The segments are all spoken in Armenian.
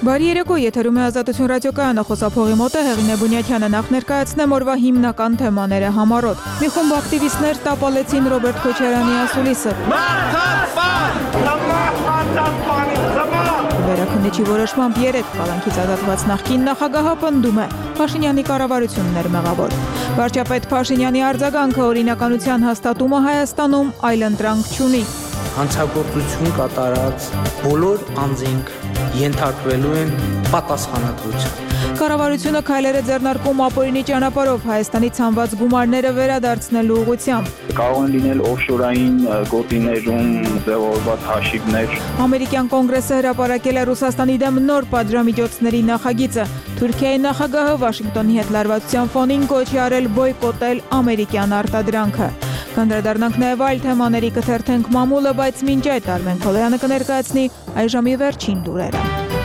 Բարի երեկո, եթերում է Ազատություն ռադիոկայանը, խոսափողի մոտ է Հեղինե Բունյաթյանը, նախ ներկայացնեմ օրվա հիմնական թեմաները համառոտ։ Մի խումբ ակտիվիստներ տապալեցին Ռոբերտ Քոչարյանի ասուլիսը։ Վերաքննիչի որոշմամբ 3 կալանքից ազատված նախկին նախագահը պնդում է, Փաշինյանի կառավարությունն էր մեղավոր։ Վարչապետ Փաշինյանի արձագանքը օրինականության հաստատումը Հայաստանում այլընտրանք չունի։ Հանցագործություն կատարած բոլոր անձինք ենթարկվելու են պատասխանատվության։ Կառավարությունը քայլեր է ձեռնարկում ապօրինի ճանապարհով Հայաստանի ցանված գումարները վերադարձնելու ուղղությամբ։ Կարող են լինել օֆշորային գոտիներում ձևավորված հաշիվներ։ Ամերիկյան կոնգրեսը հրապարակել է Ռուսաստանի դեմ նոր պատժամիջոցների նախագիծը։ Թուրքիայի նախագահը Վաշինգտոնի հետ լարվածության ֆոնին կոչ է արել բոյկոտել ամերիկյան արտադրանքը։ Կանդրադառնանք նաև այլ թեմաների, կթերթենք մամուլը, բայց մինչ այդ Արմեն Քոլոյանը կներկայացնի այժմի վերջին լուրերը։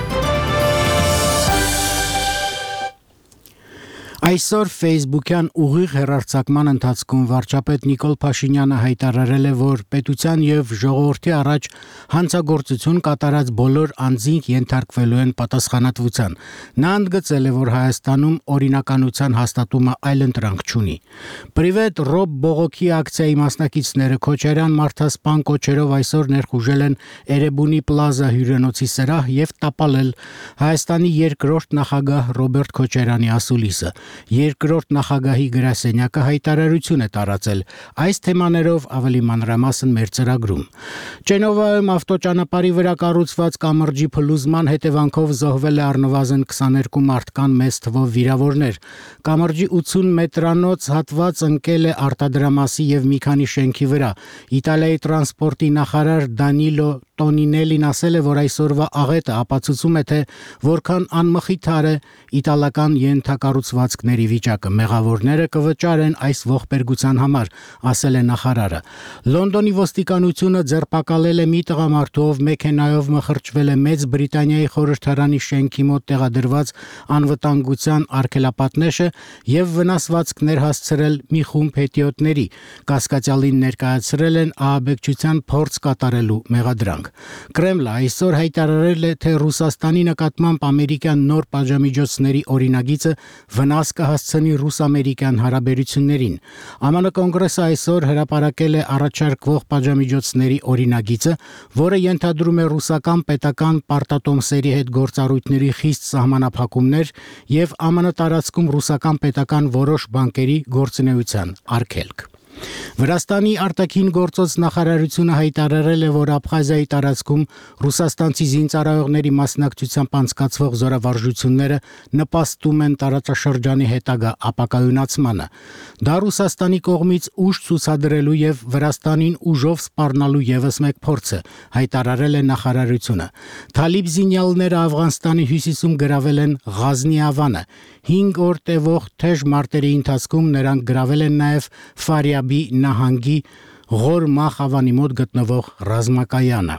Այսօր Facebook-յան ուղիղ հեռարձակման ընթացքում վարչապետ Նիկոլ Փաշինյանը հայտարարել է, որ պետության եւ ժողովրդի առաջ հանցագործություն կատարած բոլոր անձինք ենթարկվելու են պատասխանատվության։ Նա ընդգծել է, որ Հայաստանում օրինականության հաստատումը այլընտրանք չունի։ Պրիվետ Ռոբ բողոքի ակցիայի մասնակիցները Քոչարյան մարդասպան կոչերով այսօր ներխուժել են Էրեբունի Պլազա հյուրանոցի սրահ եւ տապալել Հայաստանի երկրորդ նախագահ Ռոբերտ Քոչարյանի ասուլիսը։ Երկրորդ նախագահի գրասենյակը հայտարարություն է տարածել այս թեմաներով ավելի մանրամասն մեր ծրագրում։ Ճենովայում ավտոճանապարհի վրա կառուցված կամրջի փլուզման հետևանքով զոհվել է առնվազն 22 մարդկան մեծ թվով վիրավորներ։ Կամրջի 80 մետրանոց հատված ընկել է արտադրամասի եւ մի քանի շենքի վրա։ Իտալիայի տրանսպորտի նախարար Դանիլո Տոնինելին ասել է, որ այսօրվա աղետը ապացուցում է, թե որքան անմխիթար է իտալական ենթակառուցվածքների վիճակը։ Մեղավորները կվճարեն այս ողբերգության համար, ասել է նախարարը։ Լոնդոնի ոստիկանությունը ձերբակալել է մի տղամարդու, ով մեքենայով մխրճվել է Մեծ Բրիտանիայի խորհրդարանի շենքի մոտ տեղադրված անվտանգության արգելապատնեշը եւ վնասվածքներ հասցրել մի խումբ հետիոտների։ Կասկածյալին ներկայացրել են ահաբեկչության փորձ կատարելու մեղադրանք։ Կրեմլը այսօր հայտարարել է, թե Ռուսաստանի նկատմամբ ամերիկյան նոր պատժամիջոցների օրինագիծը վնաս կհասցնի ռուս-ամերիկյան հարաբերություններին։ ԱՄՆ կոնգրեսը այսօր հրապարակել է առաջարկվող պատժամիջոցների օրինագիծը, որը ենթադրում է ռուսական պետական պարտատոմսերի հետ գործառույթների խիստ սահմանափակումներ եւ ԱՄՆ տարածքում ռուսական պետական որոշ բանկերի գործունեության արգելք։ Վրաստանի արտաքին գործոց նախարարությունը հայտարարել է, որ Աբխազիայի տարածքում ռուսաստանցի զինծառայողների մասնակցությամբ անցկացվող զորավարժությունները նպաստում են տարածաշրջանի հետագա ապակայունացմանը։ Դա Ռուսաստանի կողմից ուժ ցուցադրելու եւ Վրաստանին ուժով սպառնալու եւս մեկ փորձ է, հայտարարել է նախարարությունը։ Թալիբ զինյալները Աֆղանստանի հյուսիսում գրավել են Ղազնի ավանը։ 5 օր տևող թեժ մարտերի ընթացքում նրանք գրավել են նաեւ Ֆարիաբի նահանգի Ղոր-Մախ ավանի մոտ գտնվող ռազմակայանը։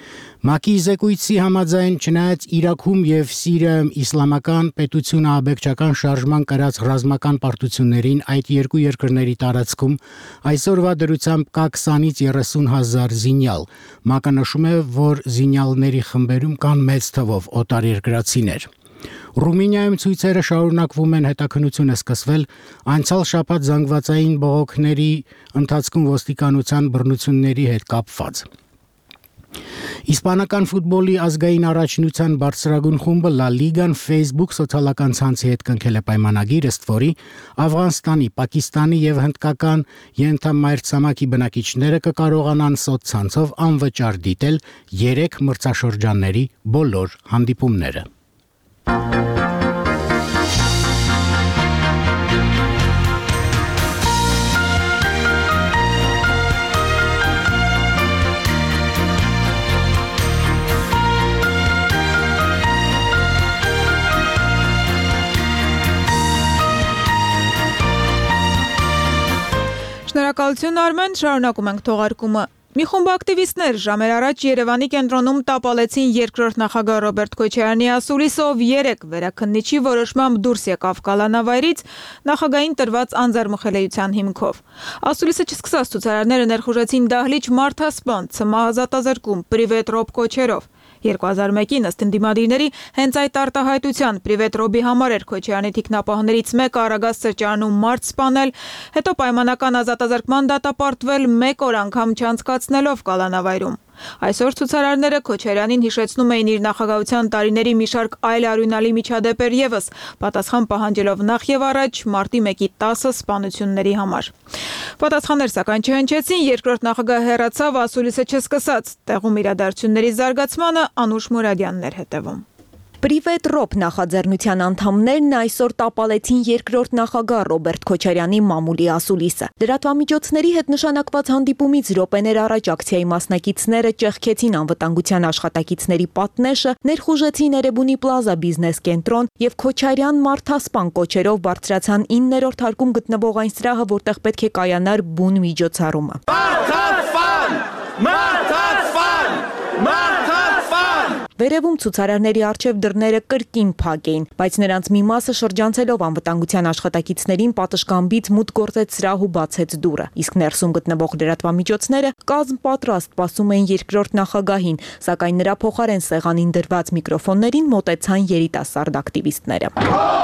ՄԱԿ-ի զեկույցի համաձայն, չնայած Իրաքում եւ Սիրիայում իսլամական պետությունը աբեկչական շարժման կրած ռազմական պարտություններին այդ երկու երկրների տարածքում այսօրվա դրությամբ կա 20-ից 30 հազար զինյալ։ ՄԱԿ-ը նշում է, որ զինյալների խմբերում կան մեծ թվով օտարերկրացիներ։ Ռումինիայում ցույցերը շարունակվում են, հետաքննություն է սկսվել անցյալ շաբաթ զանգվածային բողոքների ընթացքում ոստիկանության բռնությունների հետ կապված։ Իսպանական ֆուտբոլի ազգային առաջնության բարձրագույն խումբը Լա Լիգան Facebook սոցիալական ցանցի հետ կնքել է պայմանագիր, ըստ որի Աֆղանստանի, Պակիստանի եւ հնդկական ենթամայրցամաքի բնակիչները կկարողանան սոցցանցով անվճար դիտել 3 մրցաշրջանների բոլոր հանդիպումները։ Շնորհակալություն Արմեն, շարունակում ենք թողարկումը։ Մի խումբ ակտիվիստներ ժամեր առաջ Երևանի կենտրոնում տապալեցին երկրորդ նախագահ Ռոբերտ Քոչարյանի ասուլիսով 3 վերաքննիչի որոշմամբ դուրս եկավ կալանավայրից նախագահին տրված անձեռնմխելիության հիմքով։ Ասուլիսը չսկսած ցուցարարները ներխուժեցին դահլիճ մարդասպան, ցմահ ազատազրկում, պրիվետ Ռոբ կոչերով։ 2001-ին ըստ ընդդիմադիրների հենց այդ արտահայտության Պրիվետ Ռոբի համար էր Քոչարյանի թիկնապահներից մեկը Արագած սրճարանում մարդ սպանել, հետո պայմանական ազատազրկման դատապարտվել 1 օր անգամ չանցկացնելով կալանավայրում։ Այսօր ցուցարարները Քոչարյանին հիշեցնում էին իր նախագահության տարիների մի շարք այլ արյունալի միջադեպեր ևս, պատասխան պահանջելով նախ եւ առաջ մարտի 1-ի 10 սպանությունների համար։ Պատասխաններ սակայն չհնչեցին, երկրորդ նախագահը հեռացավ, ասուլիսը չսկսած, տեղում իրադարձությունների զարգացմանը Անուշ Մուրադյանն էր հետևում։ Պրիվետ Ռոբ նախաձեռնության անդամներն այսօր տապալեցին երկրորդ նախագահ Ռոբերտ Քոչարյանի մամուլի ասուլիսը։ Լրատվամիջոցների հետ նշանակված հանդիպումից րոպեներ առաջ ակցիայի մասնակիցները ճեղքեցին անվտանգության աշխատակիցների պատնեշը, ներխուժեցին Էրեբունի Պլազա բիզնես կենտրոն եւ Քոչարյան մարդասպան կոչերով բարձրացան 9-րդ հարկում գտնվող այն սրահը, որտեղ պետք է կայանար բուն միջոցառումը։ Վերևում ցուցարարների առջև դռները կրկին փակ էին, բայց նրանց մի մասը շրջանցելով անվտանգության աշխատակիցներին պատշգամբից մուտք գործեց սրահ ու բացեց դուռը։ Իսկ ներսում գտնվող լրատվամիջոցները կազմ պատրաստ սպասում էին երկրորդ նախագահին, սակայն նրա փոխարեն սեղանին դրված միկրոֆոններին մոտեցան երիտասարդ ակտիվիստները։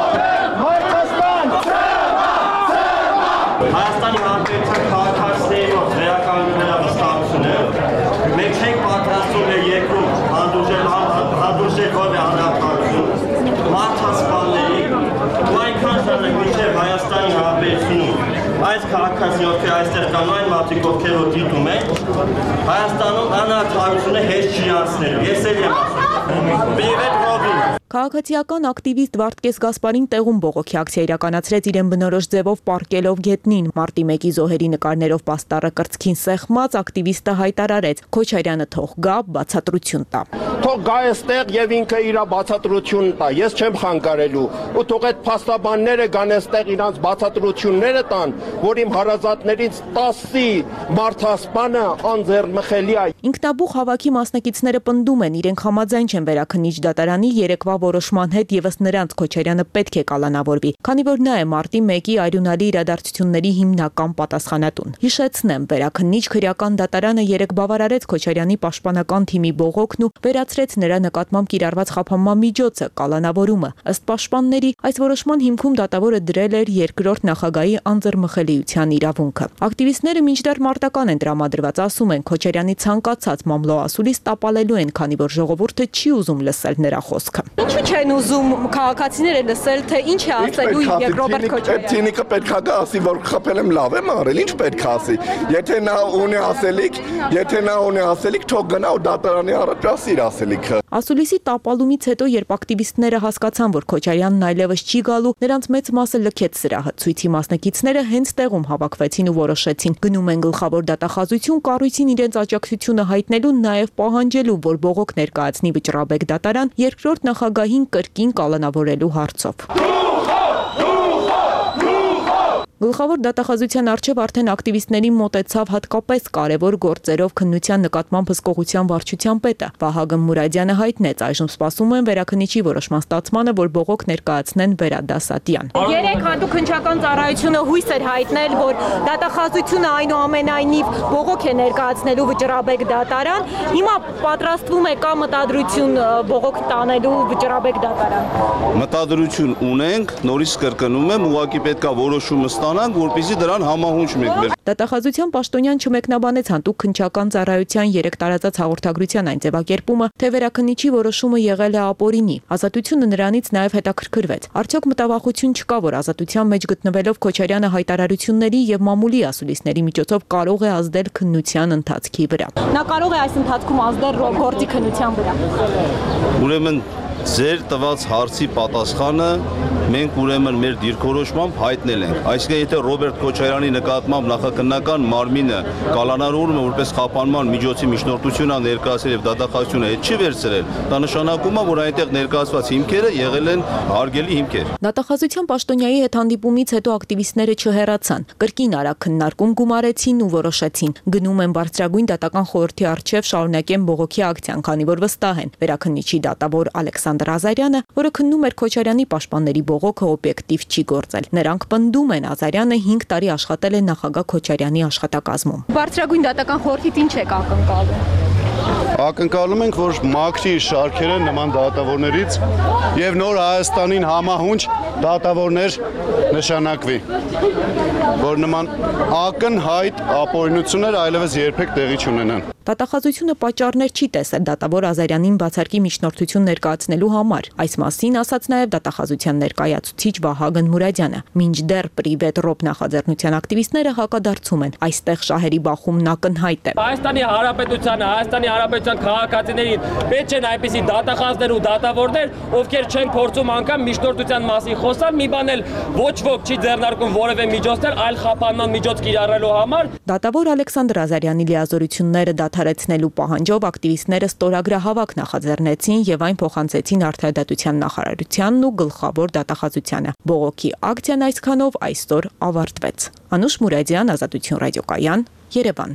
Հայաստանի Հանրապետության քաղաքացիների վերականգնելու վստահությունը մենք չենք պատրաստում երկրում հանդուրժել հողի հանրապետություն, մարդասպանների ու այնքան ժամանակ մինչև Հայաստանի Հանրապետությունում այս քաղաքացիները այստեղ կան այն մարդիկ, ովքեր որ դիտում են, Հայաստանում անարդարությունը հեշտ չի անցնելու։ Ես էլ եմ ասում։ Պրիվետ Ռոբի Քաղաքացիական ակտիվիստ Վարդգես Գասպարին տեղում բողոքի ակցիա իրականացրեց իրեն բնորոշ ձևով պարկելով գետնին։ Մարտի 1-ի զոհերի նկարներով պաստառը կրծքին սեղմած ակտիվիստը հայտարարեց. Քոչարյանը թող գա, բացատրություն տա։ Թող գա այստեղ եւ ինքը իր բացատրությունն տա։ Ես չեմ խանգարելու։ Ու թող այդ փաստաբանները գան այստեղ իրանց բացատրությունները տան, որ իմ հարազատներից 10-ի մարդասպանը անձեռնմխելի է։ Ինքնաբուխ հավաքի մասնակիցները պնդում են, իրենք համաձայն չեն Վերաքննիչ դատարանի երեկվա որոշման հետ եւ ըստ նրանց Քոչարյանը պետք է կալանավորվի, քանի որ նա է մարտի 1-ի արյունալի իրադարձությունների հիմնական պատասխանատուն։ Հիշեցնեմ, Վերաքննիչ քրեական դատարանը երեկ բավարարեց Քոչարյանի պաշտպանական թիմի բողոքն ու վերացրեց նրա նկատմամբ կիրառված խափանման միջոցը կալանավորումը։ Ըստ պաշտպանների, այս որոշման հիմքում դատավորը դրել էր երկրորդ նախագահի անձեռնմխելիության իրավունքը։ Ակտիվիստները մինչդեռ մարտական են տրամադրված, ասում են Քոչարյանի ցանկացած մամլո ասուլիս տապալելու են, քանի որ ժողովուրդը չի ուզում լսել նրա խոսքը։ Ինչու չեն ուզում քաղաքացիները լսել, թե ինչ է ասելու Ռոբերտ Քոչարյանը։ Այդ ցինիկը պետք է գա ասի, որ խփել եմ լավ եմ արել, ինչ պետք է ասի։ Եթե նա ունի ասելիք, թող գնա ու դատարանի առաջ ասի իր ասելիքը։ Ասուլիսի տապալումից հետո, երբ ակտիվիստները հասկացան, որ Քոչարյանն այլևս չի գալու, նրանց մեծ մասը լքեց սրահը։ Ցույցի մասնակիցները հենց տեղում հավաքվեցին ու որոշեցին. գնում են գլխավոր դատախազություն, կառույցին իրենց աջակցությունը հայտնելու, նաև պահանջելու, որ բողոք ներկայացնի Վճռաբեկ դատարան երկրորդ նախագահին կրկին կալանավորելու հարցով։ Գլխավոր դատախազության առջև արդեն ակտիվիստներին մոտեցավ հատկապես կարևոր գործերով քննության նկատմամբ հսկողության վարչության պետը Վահագն Մուրադյանը հայտնեց, այժմ սպասում են Վերաքննիչի որոշման ստացմանը, որ բողոք ներկայացնեն Վերադասատյան։ Երեք հատուկ քննչական ծառայությունը հույս էր հայտնել, որ դատախազությունը այնուամենայնիվ բողոք է ներկայացնելու Վճռաբեկ դատարան, հիմա պատրաստվում է կա մտադրություն բողոք տանելու Վճռաբեկ դատարան։ Մտադրություն ունենք, նորից կրկնում եմ, ուղղակի պետքա որոշումը որպեսզի դրան համահունչ մեկներ։ Դատախազության պաշտոնյան չմեկնաբանեց հատուկ քննչական ծառայության 3 տարածած հաղորդագրության այն ձևակերպումը, թե Վերաքննիչի որոշումը եղել է ապօրինի։ Ազատությունը նրանից նաև հետաքրքրվեց։ Արդյոք մտավախություն չկա, որ ազատության մեջ գտնվելով Քոչարյանը հայտարարությունների եւ մամուլի ասուլիսների միջոցով կարող է ազդել քննության ընթացքի վրա։ Նա կարող է այս ընթացքում ազդել գործի քննության վրա։ Ուրեմն ձեր տված հարցի պատասխանը մենք ուրեմն մեր դիրքորոշմամբ հայտնել ենք։ Այսինքն եթե Ռոբերտ Քոչարյանի նկատմամբ նախաքննական մարմինը կալանավորումը որպես խափանման միջոցի միջնորդություն է ներկայացրել եւ դատախազությունը հետ չի վերցրել, դա նշանակում է, որ այնտեղ ներկայացված հիմքերը եղել են հարգելի հիմքեր։ Դատախազության պաշտոնյայի հետ հանդիպումից հետո ակտիվիստները չհեռացան։ Կրկին արագ քննարկում գումարեցին ու որոշեցին. գնում են բարձրագույն դատական խորհրդի առջև շարունակեն բողոքի ակցիան, քանի որ վստահ են Վերաքննիչի դատավոր Ալեքսանդր Ազարյանը, որը քննում էր Քոչարյանի պաշտպանների բողոքը օբյեկտիվ չի գործել։ Նրանք պնդում են Ազարյանը 5 տարի աշխատել է նախագահ Քոչարյանի աշխատակազմում։ Բարձրագույն դատական խորհրդից ինչ է ակնկալում։ Ակնկալում ենք, որ մաքրի շարքերը նման դատավորներից եւ նոր Հայաստանին համահունչ դատավորներ նշանակվի, որ նման ակնհայտ ապօրինություններ այլևս երբեք տեղի չունենան։ Դատախազությունը պատճառներ չի տեսել դատավոր Ազարյանին բացարկի միջնորդություն ներկայացնելու համար։ Այս մասին ասաց նաև դատախազության ներկայացուցիչ Վահագն Մուրադյանը։ Մինչդեռ պրիվետ ռոպ նախաձեռնության ակտիվիստները հակադարձում են։ Այստեղ շահերի բախումն ակնհայտ է։ Հայաստանի Հանրապետության քաղաքացիներին պետք չեն այնպիսի դատախազներ ու դատավորներ, ովքեր չեն փորձում անգամ միջնորդության մասին խոսալ, մի բան էլ ոչ ոք չի ձեռնարկում որևէ միջոցներ այլ խափանման միջոց կիրառելու համար։ Դատավոր Ալեքսանդր Ազարյանի լիազորությունները դադարեցնելու պահանջով ակտիվիստները ստորագրահավաք նախաձեռնեցին եւ այն փոխանցեցին Արդարադատության նախարարությանն ու գլխավոր դատախազությանը։ Բողոքի ակցիան այսքանով այսօր ավարտվեց։ Անուշ Մուրադյան, Ազատություն ռադիոկայան, Երևան։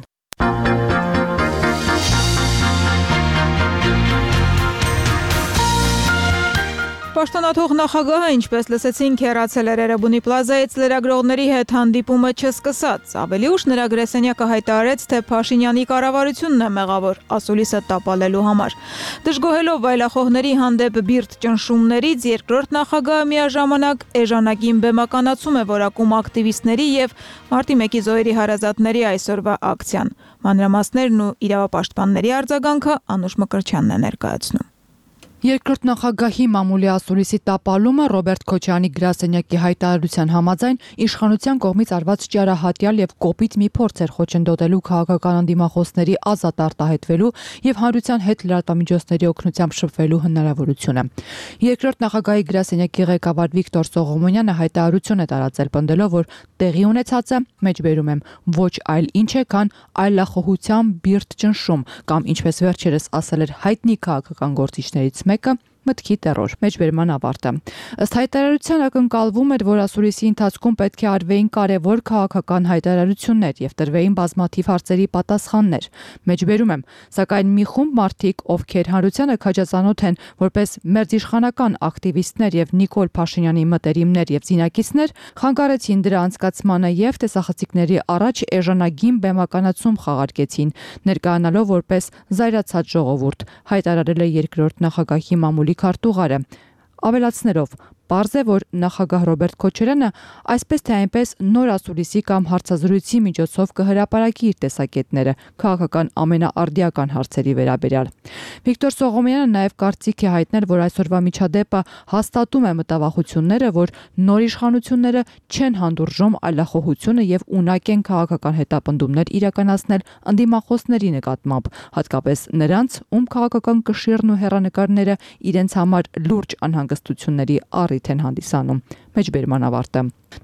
Պաշտոնաթող նախագահը, ինչպես լսեցինք, հեռացել էր Էրեբունի պլազայից լրագրողների հետ հանդիպումը չսկսած։ Ավելի ուշ նրա գրասենյակը հայտարարեց, թե Փաշինյանի կառավարությունն է մեղավոր ասուլիսը տապալելու համար։ Դժգոհելով վայլախոհների հանդեպ բիրտ ճնշումներից, երկրորդ նախագահը միաժամանակ էժանագին բեմականացում է որակում ակտիվիստների եւ մարտի 1-ի զոհերի հարազատների այսօրվա ակցիան։ Մանրամասներն ու իրավապաշտպանների արձագանքը Անուշ Մկրտչյանն է ներկայացնում։ Երկրորդ նախագահի մամուլի ասուլիսի տապալումը Ռոբերտ Քոչարյանի գրասենյակի հայտարարության համաձայն իշխանության կողմից արված ճարահատյալ եւ կոպիտ մի փորձ էր խոչընդոտելու քաղաքական անդիմախոսների ազատ արտահայտվելու եւ հանրության հետ լրատվամիջոցների օգնությամբ շփվելու հնարավորությունը։ Երկրորդ նախագահի գրասենյակի ղեկավար Վիկտոր Սողոմոնյանը հայտարարություն է տարածել, պնդելով, որ տեղի ունեցածը, մեջբերում եմ, ոչ այլ ինչ է, քան այլախոհության բիրտ ճնշում կամ ինչպես վերջերս ասել էր հայտնի քաղաքական գործիչներից մեկը մտքի տերոր, մեջբերման ավարտը։ Ըստ հայտարարության ակնկալվում էր, որ ասուլիսի ընթացքում պետք է արվեին կարևոր քաղաքական հայտարարություններ եւ տրվեին բազմաթիվ հարցերի պատասխաններ։ Մեջբերում եմ, սակայն մի խումբ մարդիկ, ովքեր հանրությանը քաջածանոթ են որպես մերձիշխանական ակտիվիստներ եւ Նիկոլ Փաշինյանի մտերիմներ եւ զինակիցներ, խանգարեցին դրա անցկացմանը եւ տեսախցիկների առաջ էժանագին բեմականացում խաղարկեցին, ներկայանալով որպես զայրացած ժողովուրդ, հայտարարել է երկրորդ նախագահի մամուլի քարտուղարը, ավելացնելով. Պարզ է, որ նախագահ Ռոբերտ Քոչարյանը այսպես թե այնպես նոր ասուլիսի կամ հարցազրույցի միջոցով կհրապարակի իր տեսակետները քաղաքական ամենաարդիական հարցերի վերաբերյալ։ Վիկտոր Սողոմոնյանը նաև կարծիք է հայտնել, որ այսօրվա միջադեպը հաստատում է մտավախությունները, որ նոր իշխանությունները չեն հանդուրժում այլախոհությունը եւ ունակ են քաղաքական հետապնդումներ իրականացնել անդիմախոսների նկատմամբ, հատկապես նրանց, ում քաղաքական կշիռն ու հեռանկարները իրենց համար լուրջ անհանգստությունների առիթ են հանդիսանում։ Մեջբերման ավարտը։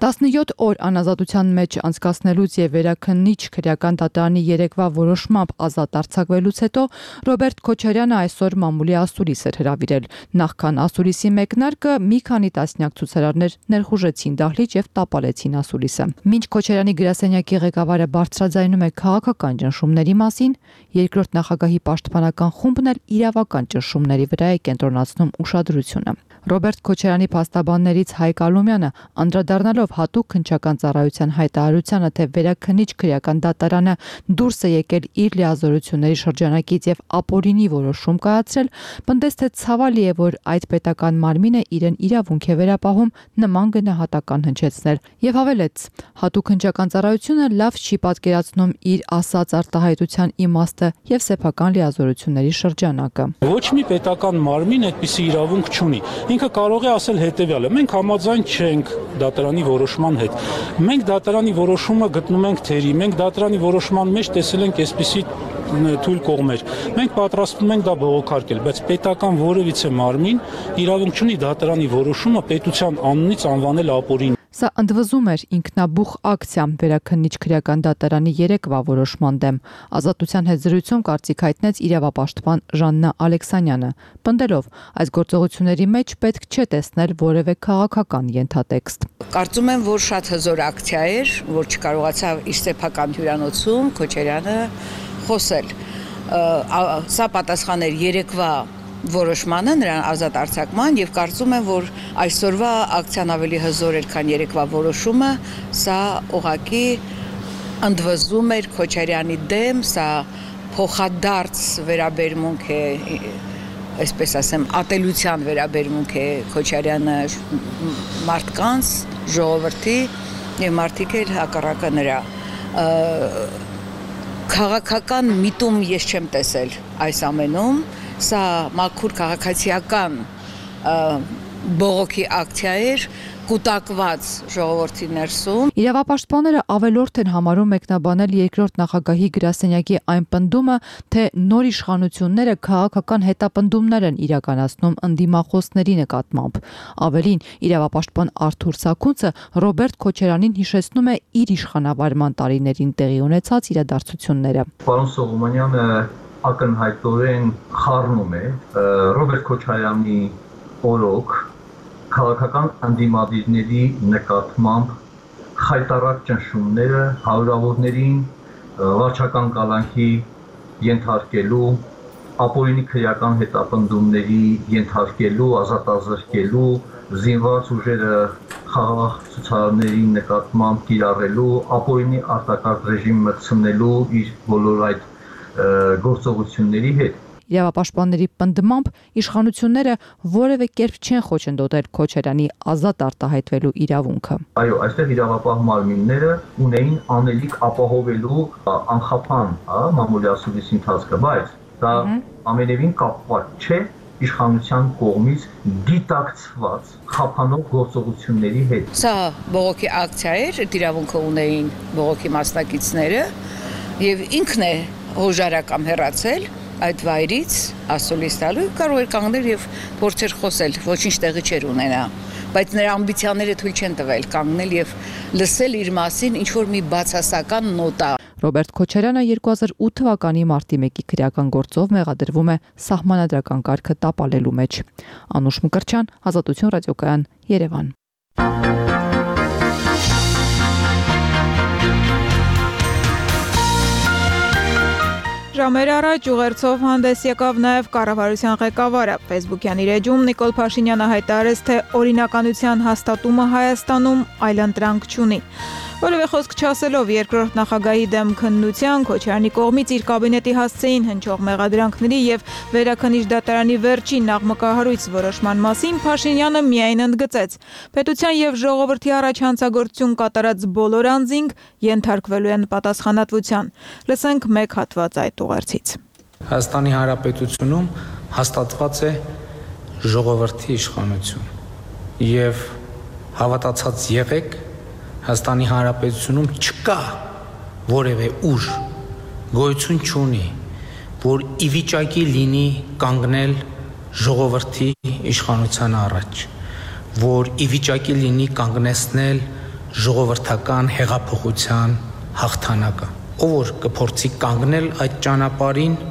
17 օր անազատության մեջ անցկացնելուց եւ վերաքննիչ քրեական դատարանի երեկվա որոշմամբ ազատ արձակվելուց հետո Ռոբերտ Քոչարյանը այսօր մամուլի ասուլիս էր հրավիրել։ Նախքան ասուլիսի մեկնարկը մի քանի տասնյակ ցուցարարներ ներխուժեցին դահլիճ եւ տապալեցին ասուլիսը։ Մինչ Քոչարյանի գրասենյակի ղեկավարը բարձրաձայնում է քաղաքական ճնշումների մասին, երկրորդ նախագահի պաշտպանական խումբն էլ իրավական ճնշումների վրա է կենտրոնացնում ուշադրությունը։ Ռոբերտ Քոչարյանի փաստաբաններից Հայկ Ալումյանը անդրադառնալով հատուկ քննչական ծառայության հայտարարությանը, թե վերաքննիչ քրեական դատարանը դուրս է եկել իր լիազորությունների շրջանակից եւ ապօրինի որոշում կայացրել, պնդեց, թե ցավալի է, որ այդ պետական մարմինը իրեն իրավունք է վերապահում նման գնահատական հնչեցնել եւ հավելեց. հատուկ քննչական ծառայությունը լավ չի պատկերացնում իր ասած արտահայտության իմաստը եւ սեփական լիազորությունների շրջանակը։ Ոչ մի պետական մարմին այդպիսի իրավունք չունի։ Ինքը կարող է ասել հետեւյալը. մենք համաձայն չենք դատարանի որոշման հետ։ Մենք դատարանի որոշումը գտնում ենք թերի, մենք դատարանի որոշման մեջ տեսել ենք այսպիսի թույլ կողմեր։ Մենք պատրաստվում ենք դա բողոքարկել, բայց պետական որևիցե մարմին իրավունք չունի դատարանի որոշումը պետության անունից անվանել ապօրին։ Սա ընդվզում էր ինքնաբուխ ակցիա վերաքննիչ քրեական դատարանի երեկվա որոշման դեմ։ Ազատության հետ զրույցում կարծիք հայտնեց իրավապաշտպան Ժաննա Ալեքսանյանը, պնդելով, այս գործողությունների մեջ պետք չէ տեսնել որևէ քաղաքական ենթատեքստ։ Կարծում եմ, որ շատ հզոր ակցիա էր, որ չկարողացավ իր սեփական հյուրանոցում Քոչարյանը խոսել։ Սա պատասխան էր երեկվա որոշմանը, նրան ազատ արձակման եւ կարծում եմ, որ այսօրվա ակցիան ավելի հզոր էր, քան երեկվա որոշումը, սա ուղղակի ընդվզում էր Քոչարյանի դեմ, սա փոխադարձ վերաբերմունք է, այսպես ասեմ, ատելության վերաբերմունք է Քոչարյանը մարդկանց, ժողովրդի եւ մարդիկ էլ հակառակը նրա քաղաքական միտում ես չեմ տեսել այս ամենում, սա մաքուր քաղաքացիական բողոքի ակցիա էր, կուտակված ժողովրդի ներսում։ Իրավապաշտպանները ավելորդ են համարում մեկնաբանել երկրորդ նախագահի գրասենյակի այն պնդումը, թե նոր իշխանությունները քաղաքական հետապնդումներ են իրականացնում ընդդիմախոսների նկատմամբ։ Ավելին, իրավապաշտպան Արթուր Սաքունցը Ռոբերտ Քոչարյանին հիշեցնում է իր իշխանավարման տարիներին տեղի ունեցած իրադարձությունները։ Պարոն Սողոմոնյանը ակնհայտորեն խառնում է Ռոբերտ Քոչարյանի օրոք քաղաքական անդիմադիրների նկատմամբ խայտառակ ճնշումները հարյուրավորներին վարչական կալանքի ենթարկելու, ապօրինի քրեական հետապնդումների ենթարկելու, ազատազրկելու, զինված ուժերը խաղաղ ցուցարարների նկատմամբ կիրառելու, ապօրինի արտակարգ ռեժիմ մտցնելու իր բոլոր այդ գործողությունների հետ։ Իրավապաշտպանների պնդմամբ իշխանությունները որևէ կերպ չեն խոչընդոտել Քոչարյանի ազատ արտահայտվելու իրավունքը։ Այո, այստեղ իրավապահ մարմինները ունեին անելիք ապահովելու անխափան մամուլի ասուլիսի ընթացքը, բայց դա ամենևին կապված չէ իշխանության կողմից դիտակցված խափանող գործողությունների հետ։ Սա բողոքի ակցիա էր, իրավունքը ունեին բողոքի մասնակիցները եւ ինքն է հոժարակամ հեռացել այդ վայրից ասուլիս տալու կարող էր կանգնել եւ փորձեր խոսել, ոչինչ տեղի չէր ունենա, բայց նրա ամբիցիաները թույլ չեն տվել կանգնել եւ լսել իր մասին ինչ որ մի բացասական նոտա։ Ռոբերտ Քոչարյանը 2008 թվականի մարտի 1-ի քրեական գործով մեղադրվում է սահմանադրական կարգը տապալելու մեջ։ Անուշ Մկրտչյան, Ազատություն ռադիոկայան, Երևան։ Ժամեր առաջ ուղերձով հանդես եկավ նաև կառավարության ղեկավարը։ Facebook-յան իր էջում Նիկոլ Փաշինյանը հայտարարեց, թե օրինականության հաստատումը Հայաստանում այլընտրանք չունի։ Որևէ խոսք չասելով երկրորդ նախագահի դեմ քննության Քոչարյանի կողմից իր կաբինետի հասցեին հնչող մեղադրանքների եւ Վերաքննիչ դատարանի վերջին աղմկահարույց որոշման մասին Փաշինյանը միայն ընդգծեց. պետության եւ ժողովրդի առաջ հանցագործություն կատարած բոլոր անձինք ենթարկվելու են պատասխանատվության։ Լսենք մեկ հատված այդ ուղերձից։ Հայաստանի Հանրապետությունում հաստատված է ժողովրդի իշխանություն եւ հավատացած եղեք Հայաստանի Հանրապետությունում չկա որևէ ուժ, գոյություն չունի, որ ի վիճակի լինի կանգնել ժողովրդի իշխանության առաջ, որ ի վիճակի լինի կանգնեցնել ժողովրդական հեղափոխության հաղթանակը։ Ով որ կփորձի կանգնել այդ ճանապարհին,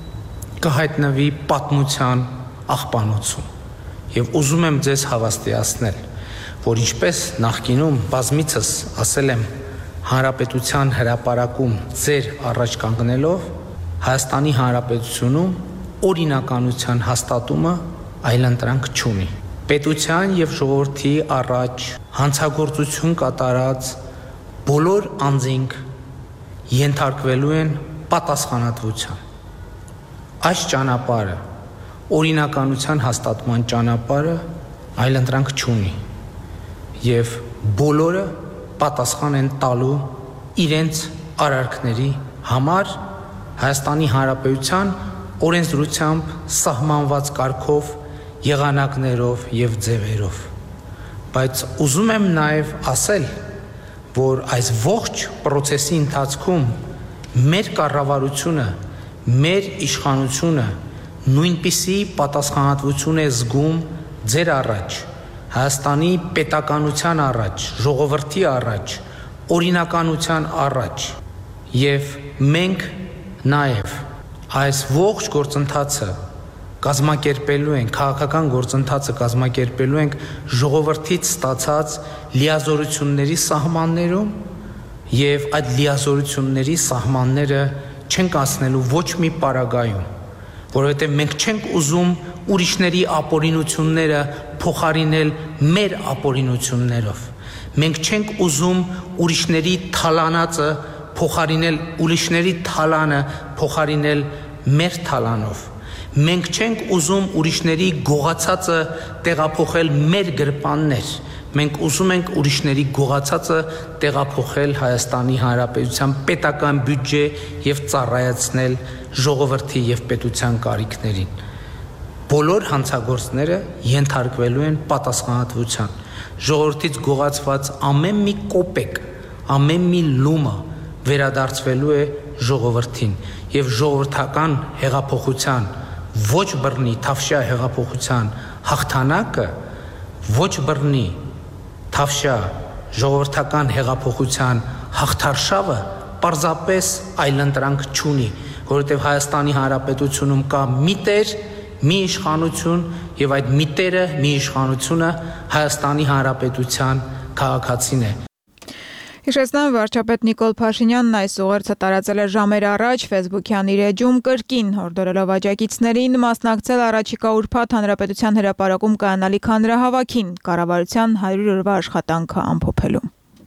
կհայտնվի պատմության աղբանոցում։ Եվ ուզում եմ ձեզ հավաստիացնել, որ ինչպես նախկինում բազմիցս ասել եմ Հանրապետության հրապարակում ձեր առաջ կանգնելով, Հայաստանի Հանրապետությունում օրինականության հաստատումը այլընտրանք չունի։ Պետության եւ ժողովրդի առաջ հանցագործություն կատարած բոլոր անձինք ենթարկվելու են պատասխանատվության։ Այս ճանապարհը, օրինականության հաստատման ճանապարհը այլընտրանք չունի։ Եվ բոլորը պատասխան են տալու իրենց արարքների համար Հայաստանի Հանրապետության օրենսդրությամբ սահմանված կարգով, եղանակներով եւ ձևերով։ Բայց ուզում եմ նաեւ ասել, որ այս ողջ process-ի ընթացքում մեր կառավարությունը, մեր իշխանությունը նույնպիսի պատասխանատվություն է զգում ձեր առաջ Հայաստանի պետականության առաջ, ժողովրդի առաջ, օրինականության առաջ եւ մենք նաեւ այս ողջ գործընթացը կազմակերպելու ենք, քաղաքական գործընթացը կազմակերպելու ենք ժողովրդից ստացած լիազորությունների սահմաններում եւ այդ լիազորությունների սահմանները չենք անցնելու ոչ մի պարագայում, որովհետեւ մենք չենք ուզում ուրիշների ապօրինությունները փոխարինել մեր ապօրինություններով։ Մենք չենք ուզում ուրիշների թալանածը փոխարինել ուրիշների թալանը, փոխարինել մեր թալանով։ Մենք չենք ուզում ուրիշների գողացածը տեղափոխել մեր գրպաններ։ Մենք ուզում ենք ուրիշների գողացածը տեղափոխել Հայաստանի Հանրապետության պետական բյուջե եւ ծառայեցնել ժողովրդի եւ պետության կարիքներին։ Բոլոր հանցագործները ենթարկվելու են պատասխանատվության։ Ժողովրդից գողացված ամեն մի կոպեկ, ամեն մի լումը վերադարձվելու է ժողովրդին եւ ժողովրդական հեղափոխության ոչ բռնի թավշյա հեղափոխության հաղթանակը ոչ բռնի թավշյա ժողովրդական հեղափոխության հաղթարշավը պարզապես այլընտրանք չունի, որովհետև Հայաստանի Հանրապետությունում կա մի տեր, մի իշխանություն եւ այդ մի տերը, մի իշխանությունը Հայաստանի Հանրապետության քաղաքացին է։ Հիշեցնեմ, վարչապետ Նիկոլ Փաշինյանն այս ուղերձը տարածել է ժամեր առաջ Facebook-յան իր էջում կրկին հորդորելով աջակիցներին մասնակցել առաջիկա ուրբաթ Հանրապետության հրապարակում կայանալիք հանրահավաքին կառավարության 100 օրվա աշխատանքը ամփոփելու։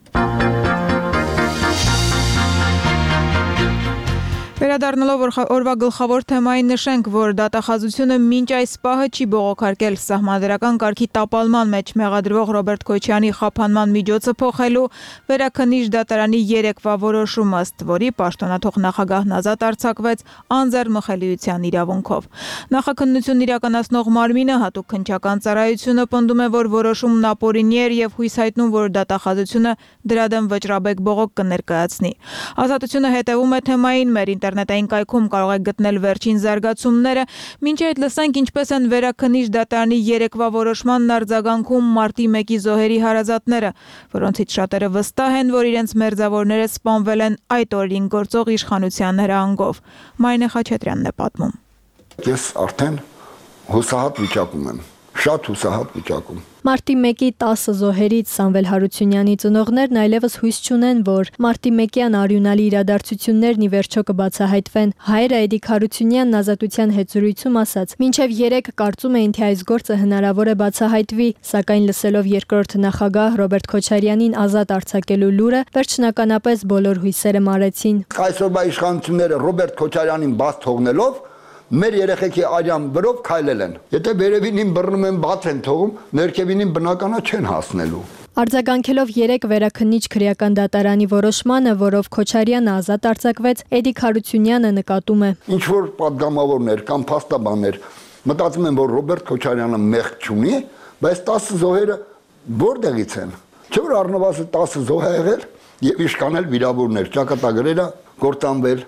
Վերադառնալով օրվա գլխավոր թեմային նշենք, որ դատախազությունը մինչ այս պահը չի բողոքարկել սահմանադրական կարգի տապալման մեջ մեղադրվող Ռոբերտ Քոչարյանի խափանման միջոցը փոխելու վերաքննիչ դատարանի երեկվա որոշումը, ըստ որի պաշտոնաթող նախագահն ազատ արձակվեց անձեռնմխելիության իրավունքով։ Նախաքննությունն իրականացնող մարմինը հատուկ քննչական ծառայությունը պնդում է, որ որոշումն ապօրինի էր եւ հույս հայտնում, որ դատախազությունը դրա դեմ վճռաբեկ բողոք կներկայացնի։ Ազատությունը հետևում է թեմային մեր ինտերնետային կայքում կարող եք գտնել վերջին զարգացումները, մինչ այդ լսենք ինչպես են վերաքննիչ դատարանի երեկվա որոշմանն արձագանքում մարտի 1-ի զոհերի հարազատները, որոնցից շատերը վստահ են, որ իրենց մերձավորները սպանվել են այդ օրերին գործող իշխանության հրահանգով։ Մարինե Խաչատրյանն է պատմում։ Ես արդեն հուսահատ վիճակում եմ, շատ հուսահատ վիճակում։ Մարտի 1-ի 10 զոհերից Սամվել Հարությունյանի ծնողներն այլևս հույս չունեն, որ մարտի 1-յան արյունալի իրադարձություններն ի վերջո կբացահայտվեն։ Հայրը Էդիկ Հարությունյանն ազատության հետ զրույցում ասաց. «Մինչև 3 կարծում էին, թե այս գործը հնարավոր է բացահայտվի, սակայն լսելով երկրորդ նախագահ Ռոբերտ Քոչարյանին ազատ արձակելու լուրը, վերջնականապես բոլոր հույսերը մարեցին»։ Այսօրվա իշխանությունները Ռոբերտ Քոչարյանին բաց թողնելով մեր երեխեքի արյան վրով քայլել են։ Եթե վերևինին բռնում են, բաց են թողում, ներքևինին բնականա չեն հասնելու։ Արձագանքելով 3 վերաքննիչ քրեական դատարանի որոշմանը, որով Քոչարյանը ազատ արձակվեց, Էդիկ Հարությունյանը նկատում է. Ինչ որ պատգամավորներ կամ փաստաբաններ մտածում են, որ Ռոբերտ Քոչարյանը մեղք չունի, բայց 10 զոհերը որտեղից են։ Չէ՞ որ առնվազն 10 զոհ է եղել եւ իշկանել վիրավորներ, ճակատագրերը կործանվել,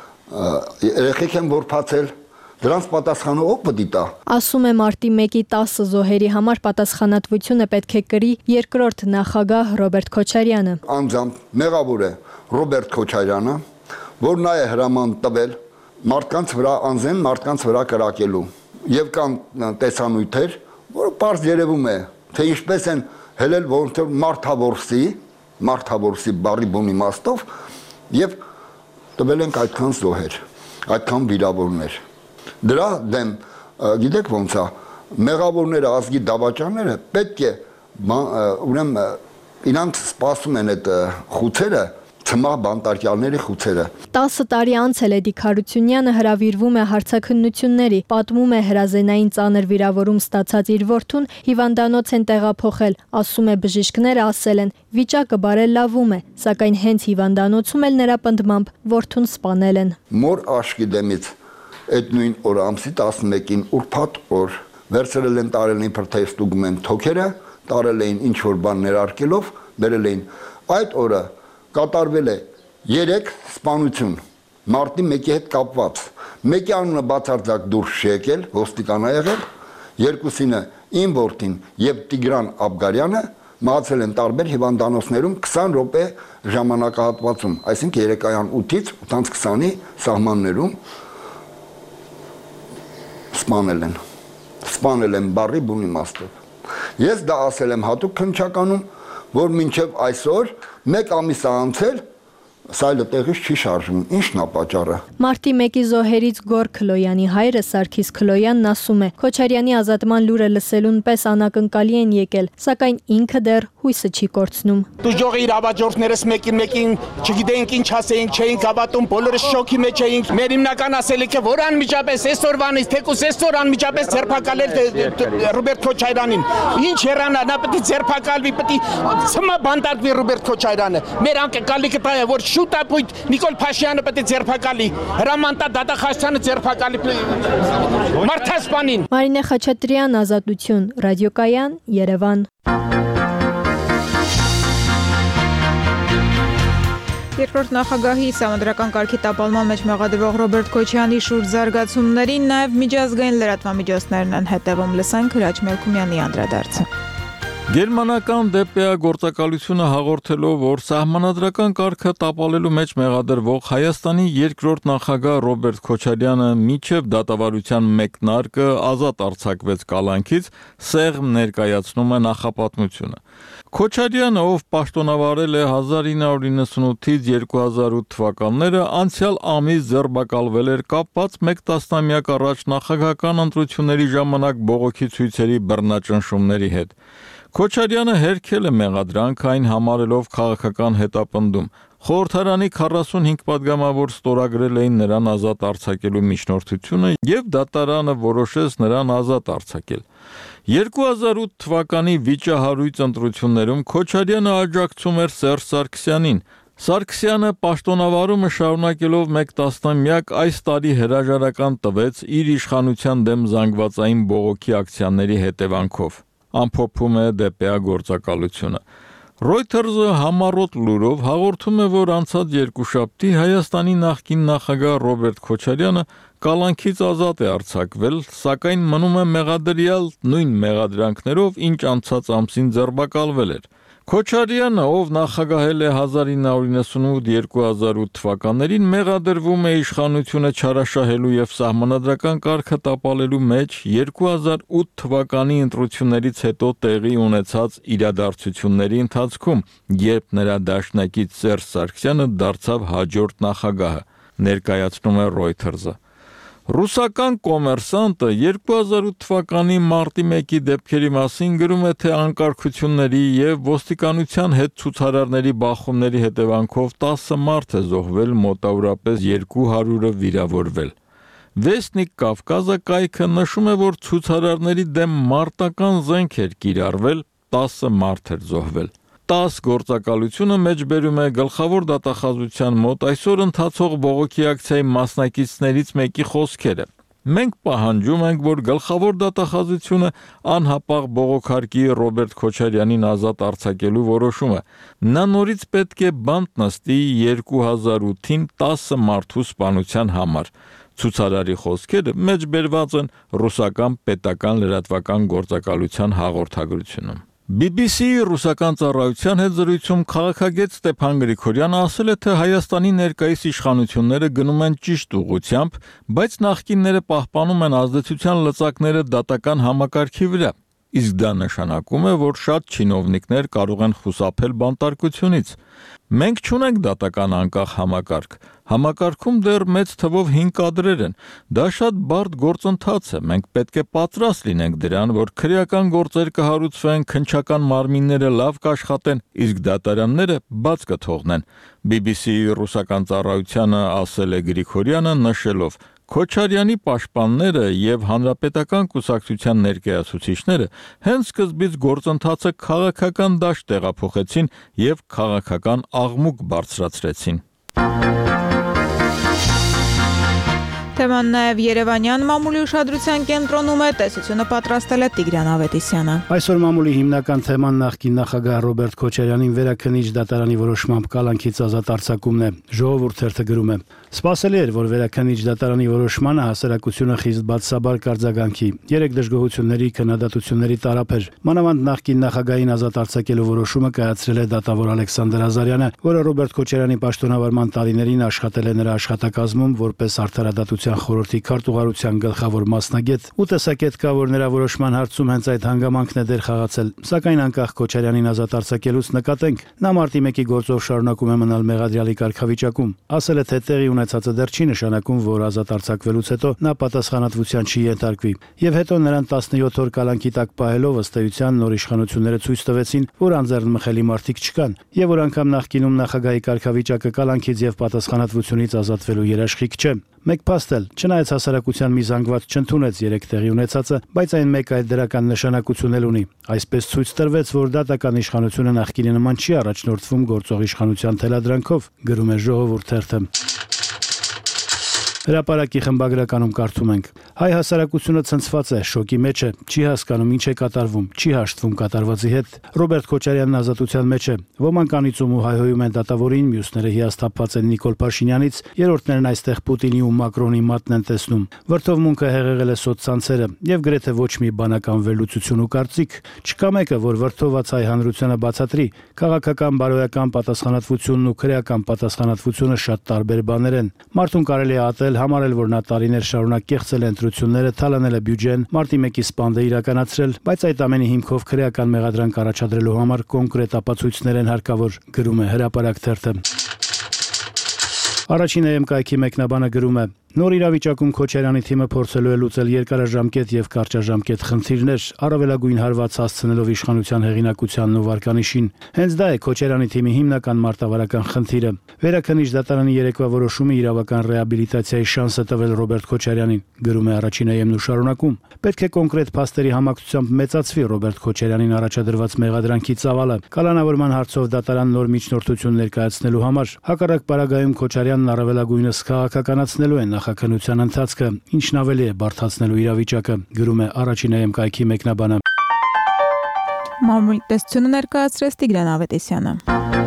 երեխեք են որփացել։ Դրանց պատասխանը ով պետք է տա։ Ասում է մարտի 1-ի 10 զոհերի համար պատասխանատվությունը պետք է կրի երկրորդ նախագահ Ռոբերտ Քոչարյանը։ Անձամբ մեղավոր է Ռոբերտ Քոչարյանը, որ նա է հրաման տվել մարդկանց վրա անձեն մարդկանց վրա կրակելու։ Եվ կան տեսանյութեր, որ պարզ երևում է, թե ինչպես են հելել ոնց մարդավորսի բառի բուն իմաստով եւ տվել են այդքան զոհեր, այդքան վիրավորներ։ Դրա դեմ գիտեք ոնց է, մեղավորները ազգի դավաճանները պետք է ուրեմն իրանք սպասում են այդ խուցերը, ցմահ բանտարկյալների խուցերը։ 10 տարի անց էլ Էդիկ Հարությունյանը հրավիրվում է հարցաքննությունների, պատմում է հրազենային ծանր վիրավորում ստացած իր որդուն հիվանդանոց են տեղափոխել, ասում է բժիշկները ասել են, վիճակը բարելավում է, սակայն հենց հիվանդանոցում էլ նրա պնդմամբ որդուն սպանել են։ Մոր աշկի դեմից այդ նույն օրը ամսի 11-ին ուրբաթ օր վերցրել են տարել են փրթեստուգում են թոքերը, տարել էին ինչ որ բան ներարկելով, բերել էին։ Այդ օրը կատարվել է 3 սպանություն մարտի 1-ի հետ կապված։ Մեկի անունը բացարձակ դուրս չի եկել, ոստիկան է եղել, երկուսինը իմ որդին եւ Տիգրան Աբգարյանը մահացել են տարբեր հիվանդանոցներում 20 րոպե ժամանակահատվածում, այսինքն երեկոյան 8-ից 8:20-ի սահմաններում սպանել են բառի բուն իմաստով։ Ես դա ասել եմ հատուկ քննչականում, որ մինչև այսօր 1 ամիս է անցել, սայլը տեղից չի շարժվում։ Ի՞նչն է պատճառը։ Մարտի 1-ի զոհերից Գոր Քլոյանի հայրը Սարգիս Քլոյանն ասում է. Քոչարյանի ազատման լուրը լսելուն պես անակնկալի են եկել, սակայն ինքը դեռ հույսը չի կորցնում։ Դուժողի իրավաճորձներս մեկին չգիտեինք ինչ ասեինք, չէինք հավատում, բոլորը շոկի մեջ էինք։ Մեր հիմնական ասելիքը, որ անմիջապես այսօրվանից, թեկուզ այսօր անմիջապես ձերբակալել Ռոբերտ Քոչարյանին։ Ինչ հեռանա, նա պետք է ձերբակալվի, պետք է ցմա բանտարկվի Ռոբերտ Քոչարյանը։ Մեր անկեկալիքը դա է, որ շուտ ապույտ Նիկոլ Փաշինյանը պետք է ձերբակալի, Հրամանտա դատախազությանը ձերբակալի մարդասպանին։ Մարինե Խաչատրյան, Ազատություն, Ռադիոկայան, Երևան։ Երկրորդ նախագահի սահմանադրական կարգի տապալման մեջ մեղադրվող Ռոբերտ Քոչարյանի շուրջ զարգացումներին նաև միջազգային լրատվամիջոցներն են հետևում։ Լսենք Հրաչ Մելքումյանի անդրադարձը։ Գերմանական ԴՊԱ գործակալությունը հաղորդելով, որ սահմանադրական կարգը տապալելու մեջ մեղադրվող Հայաստանի երկրորդ նախագահ Ռոբերտ Քոչարյանը մինչև դատավարության մեկնարկը ազատ արձակվեց կալանքից, սեղմ ներկայացնում է նախապատմությունը։ Քոչարյանը, ով պաշտոնավարել է 1998-ից 2008 թվականները, անցյալ ամիս ձերբակալվել էր կապված մեկ տասնամյակ առաջ նախագահական ընտրությունների ժամանակ բողոքի ցույցերի բռնաճնշումների հետ։ Քոչարյանը հերքել է մեղադրանք, այն համարելով քաղաքական հետապնդում։ Խորհրդարանի 45 պատգամավոր ստորագրել էին նրան ազատ արձակելու միջնորդությունը եւ դատարանը որոշեց նրան ազատ արձակել։ 2008 թվականի վիճահարույց ընտրություններում Քոչարյանը աջակցում էր Սերժ Սարգսյանին։ Սարգսյանը պաշտոնավարումը շարունակելով մեկ տասնամյակ այս տարի հրաժարական տվեց իր իշխանության դեմ զանգվածային բողոքի ակցիաների հետևանքով։ Ամփոփում է ԴՊԱ գործակալությունը։ Reuters-ը համառոտ լուրով հաղորդում է, որ անցած երկուշաբթի Հայաստանի նախկին նախագահ Ռոբերտ Քոչարյանը կալանքից ազատ է արձակվել, սակայն մնում է մեղադրյալ նույն մեղադրանքներով, ինչ անցած ամսին ձերբակալվել էր։ Քոչարյանը, ով նախագահել է 1998-2008 թվականներին, մեղադրվում է իշխանությունը չարաշահելու եւ սահմանադրական կարգը տապալելու մեջ 2008 թվականի ընտրություններից հետո տեղի ունեցած իրադարձությունների ընթացքում, երբ նրա դաշնակից Սերժ Սարգսյանը դարձավ հաջորդ նախագահը, ներկայացնում է Reuters-ը։ Ռուսական կոմերսանտը 2008 թվականի մարտի 1-ի դեպքերի մասին գրում է, թե անկարգությունների եւ ոստիկանության հետ ցուցարարների բախումների հետևանքով 10 մարդ է զոհվել, մոտավորապես 200-ը վիրավորվել։ Վեսնիկ Կավկազը կայքը նշում է, որ ցուցարարների դեմ մարտական զենք էր կիրառվել, 10 մարդ էր զոհվել։ 10 գործակալությունը մեջբերում է գլխավոր դատախազության մոտ այսօր ընթացող բողոքի ակցիայի մասնակիցներից մեկի խոսքերը։ Մենք պահանջում ենք, որ գլխավոր դատախազությունը անհապաղ բողոքարկի Ռոբերտ Քոչարյանին ազատ արձակելու որոշումը։ Նա նորից պետք է բանտ նստի 2008-ին 10 մարդու սպանության համար։ Ցուցարարի խոսքերը մեջբերված են ռուսական պետական լրատվական գործակալության հաղորդագրությունում։ BBC-ի ռուսական ծառայության հետ զրույցում քաղաքագետ Ստեփան Գրիգորյանը ասել է, թե Հայաստանի ներկայիս իշխանությունները գնում են ճիշտ ուղղությամբ, բայց նախկինները պահպանում են ազդեցության լծակները դատական համակարգի վրա։ Իսկ դա նշանակում է, որ շատ չինովնիկներ կարող են խուսափել բանտարկությունից։ Մենք չունենք դատական անկախ համակարգ։ Համակարգում դեռ մեծ թվով հին կադրեր են։ Դա շատ բարդ գործընթաց է։ Մենք պետք է պատրաստ լինենք դրան, որ քրեական գործեր կհարուցվեն, քննչական մարմինները լավ կաշխատեն, իսկ դատարանները բաց կթողնեն։ BBC-ի ռուսական ծառայությանը ասել է Գրիգորյանը, նշելով. Քոչարյանի պաշտպանները եւ հանրապետական կուսակցության ներկայացուցիչները հենց սկզբից գործընթացը քաղաքական դաշտ տեղափոխեցին եւ քաղաքական աղմուկ բարձրացրեցին։ Թեման նաև Երևանյան մամուլի ուշադրության կենտրոնում է, տեսությունը պատրաստել է Տիգրան Ավետիսյանը։ Այսօր մամուլի հիմնական թեման նախկին նախագահ Ռոբերտ Քոչարյանին վերաքննիչ դատարանի որոշմամբ կալանքից ազատ արձակումն է։ Ժողովուրդ թերթը գրում է. Սպասելի էր, որ վերաքննիչ դատարանի որոշմանը հասարակությունը խիստ բացասաբար կարձագանքի։ 3 դժգոհությունների քննադատությունների տարափ էր։ Մանավանդ նախկին նախագահին ազատ արձակելու որոշումը կայացրել է դատավոր Ալեքսանդր Ազարյանը, որը Ռոբերտ Քոչարյանի պաշտոնավարման տարիներին աշխատել է նրա աշխատակազմում որպես Արդարադատության խորհրդի քարտուղարության գլխավոր մասնագետ։ Ու տեսակետ կա, որ նրա որոշման հարցում հենց այդ հանգամանքն է դեր խաղացել։ Սակայն անկախ Քոչարյանին ազատ արձակելուց նկատենք, նա մարտի 1-ի գործով շարունակում է մնալ մեղադրյալի կարգավիճակում։ Ասել է, թե տեղի ունեցածը դեռ չի նշանակում, որ ազատ արձակվելուց հետո նա պատասխանատվության չի ենթարկվի։ Եվ հետո նրան 17 օր կալանքի տակ պահելով ըստ էության նոր իշխանությունները ցույց տվեցին, որ անձեռնմխելի մարդիկ չկան, եւ որ անգամ նախկինում նախագահի կարգավիճակը կալանքից եւ պատասխանատվությունից ազատվելու երաշխիք չէ։ Մեկ փաստ էլ, չնայած հասարակության մի զանգված չընդունեց 3 տեղի ունեցածը, բայց այն մեկ այլ դրական նշանակություն էլ ունի։ Այսպես ցույց տրվեց, որ դատական իշխանությունը նախկինի նման չի առաջնորդվում գործող իշխանության թելադրանքով, գրում է Ժողովուրդ թերթը։ Հրապարակի խմբագրականում կարդում ենք. հայ հասարակությունը ցնցված է, շոկի մեջ է, չի հասկանում ինչ է կատարվում, չի հաշտվում կատարվածի հետ։ Ռոբերտ Քոչարյանն ազատության մեջ է։ Ոմանք անիծում ու հայհոյում են դատավորին, մյուսները հիասթափված են Նիկոլ Փաշինյանից, երրորդներն այստեղ Պուտինի ու Մակրոնի մատն են տեսնում։ Վրդովմունքը հեղեղել է սոցցանցերը եւ գրեթե ոչ մի բանական վերլուծություն ու կարծիք։ Չկա մեկը, որ վրդոված հայ հանրությանը բացատրի։ Քաղաքական, բարոյական պատասխանատվությունն ու քրեական պատասխանատվությունը շատ տարբեր բաներ են։ Մարդուն կարելի է ատել, համարել, որ նա տարիներ շարունակ կեղծել է ընտրությունները, թալանել է բյուջեն, մարտի 1-ի սպանդ է իրականացրել, բայց այդ ամենի հիմքով քրեական մեղադրանք առաջադրելու համար կոնկրետ ապացույցներ են հարկավոր, գրում է Հրապարակ թերթը։ Առաջին AM կայքի մեկնաբանը գրում է. Նոր իրավիճակում Քոչարյանի թիմը փորձելու է լուծել երկարաժամկետ եւ կարճաժամկետ խնդիրներ, առավելագույն հարված հասցնելով իշխանության հեղինակությանն ու վարկանիշին։ Հենց դա է Քոչարյանի թիմի հիմնական մարտավարական խնդիրը։ Վերաքննիչ դատարանի երեկվա որոշումը իրավական ռեաբիլիտացիայի շանս է տվել Ռոբերտ Քոչարյանին, գրում է Առաջին AM-ն ու շարունակում։ Պետք է կոնկրետ փաստերի համակցությամբ մեծացվի Ռոբերտ Քոչարյանին առաջադրված մեղադրանքի ծավալը, կալանավորման հարցով դատարան նոր միջնորդություն ներկայացնելու համար։ Հակառակ պարագայում Քոչարյանն առավելագույնս քաղաքականացնելու է նախաքննության ընթացքը, ինչն ավելի է բարդացնելու իրավիճակը, գրում է Առաջին AM կայքի մեկնաբանը։ Մամուլի տեսությունը ներկայացրեց Տիգրան Ավետիսյանը։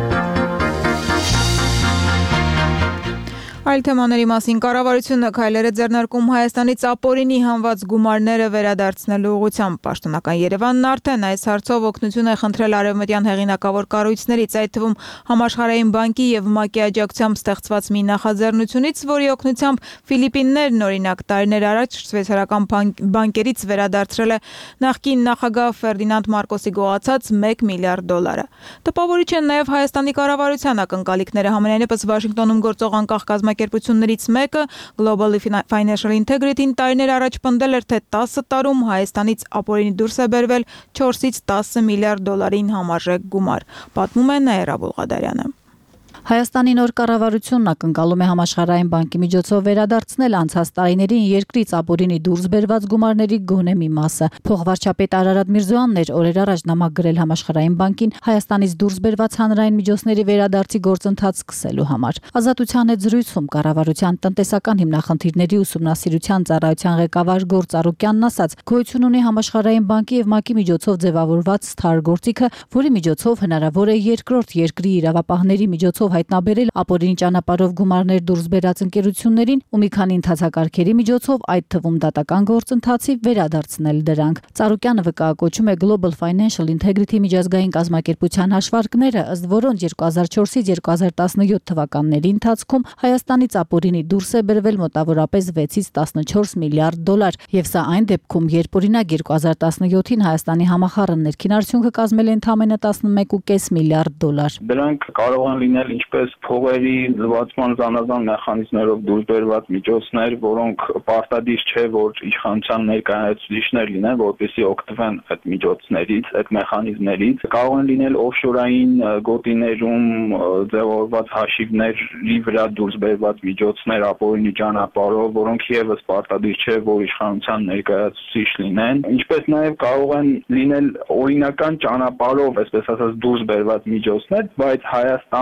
Այլ թեմաների մասին կառավարությունը քայլեր է ձեռնարկում Հայաստանից ապօրինի հանված գումարները վերադարձնելու ուղղությամբ։ Պաշտոնական Երևանն արդեն այս հարցով օգնություն է խնդրել արևմտյան հեղինակավոր կառույցներից, այդ թվում Համաշխարհային բանկի եւ ՄԱԿ-ի աջակցությամբ ստեղծված մի նախաձեռնությունից, որի օգնությամբ Ֆիլիպիններն օրինակ տարիներ առաջ շվեյցարական բանկերից վերադարձրել է նախկին նախագահ Ֆերդինանդ Մարկոսի գողացած $1 միլիարդ։ Տպավորիչ են նաեւ Հայաստանի կառավարության ակնկալիքները, համենայնիվս Վաշինգտոնում գործող անկախ կազմակերպություններից մեկը Global Financial Integrity-ն տարիներ առաջ պնդել էր, թե 10 տարում Հայաստանից ապօրինի դուրս է բերվել 4-ից 10 միլիարդ դոլարին համարժեք գումար, պատմում է Նաիրա Բուլղադարյանը։ Հայաստանի նոր կառավարությունն ակնկալում է Համաշխարհային բանկի միջոցով վերադարձնել անցած տարիներին երկրից ապօրինի դուրս բերված գումարների գոնե մի մասը։ Փոխվարչապետ Արարատ Միրզոյանն էր օրեր առաջ նամակ գրել Համաշխարհային բանկին Հայաստանից դուրս բերված հանրային միջոցների վերադարձի գործընթաց սկսելու համար։ Ազատության հետ զրույցում կառավարության տնտեսական հիմնախնդիրների ուսումնասիրության ծառայության ղեկավար Գործ Արուկյանն ասաց, գոյություն ունի Համաշխարհային բանկի եւ ՄԱԿ-ի միջոցով ձևավորված STAR գործիքը, որի միջոցով հնարավոր է երկրորդ երկրի իրավապահների միջոցով հայտնաբերել ապօրինի ճանապարհով գումարներ դուրս բերած ընկերություններին ու մի քանի ընթացակարգերի միջոցով, այդ թվում դատական գործընթացի վերադարձնել դրանք։ Ծառուկյանը վկայակոչում է Global Financial Integrity միջազգային կազմակերպության հաշվարկները, ըստ որոնց 2004-ից 2017 թվականների ընթացքում Հայաստանից ապօրինի դուրս է բերվել մոտավորապես 6-ից 14 միլիարդ դոլար, եւ սա այն դեպքում, երբ օրինակ 2017-ին Հայաստանի համախառն ներքին արդյունքը կազմել է ընդամենը 11.5 միլիարդ դոլար։ Դրանք կարող են լինել ինչպես փողերի լվացման զանազան մեխանիզմներով դուրս բերված միջոցներ, որոնք պարտադիր չէ, որ իշխանության ներկայացուցիչներ լինեն, որպեսզի օգտվեն այդ միջոցներից, այդ մեխանիզմներից։ Կարող են լինել օֆշորային գոտիներում ձևավորված հաշիվների վրա դուրս բերված միջոցներ ապօրինի ճանապարհով, որոնք եւս պարտադիր չէ, որ իշխանության ներկայացուցիչ լինեն։ Ինչպես նաեւ կարող են լինել օրինական ճանապարհով, այսպես ասած, դուրս բերված միջոցներ, բայց Հայաստանում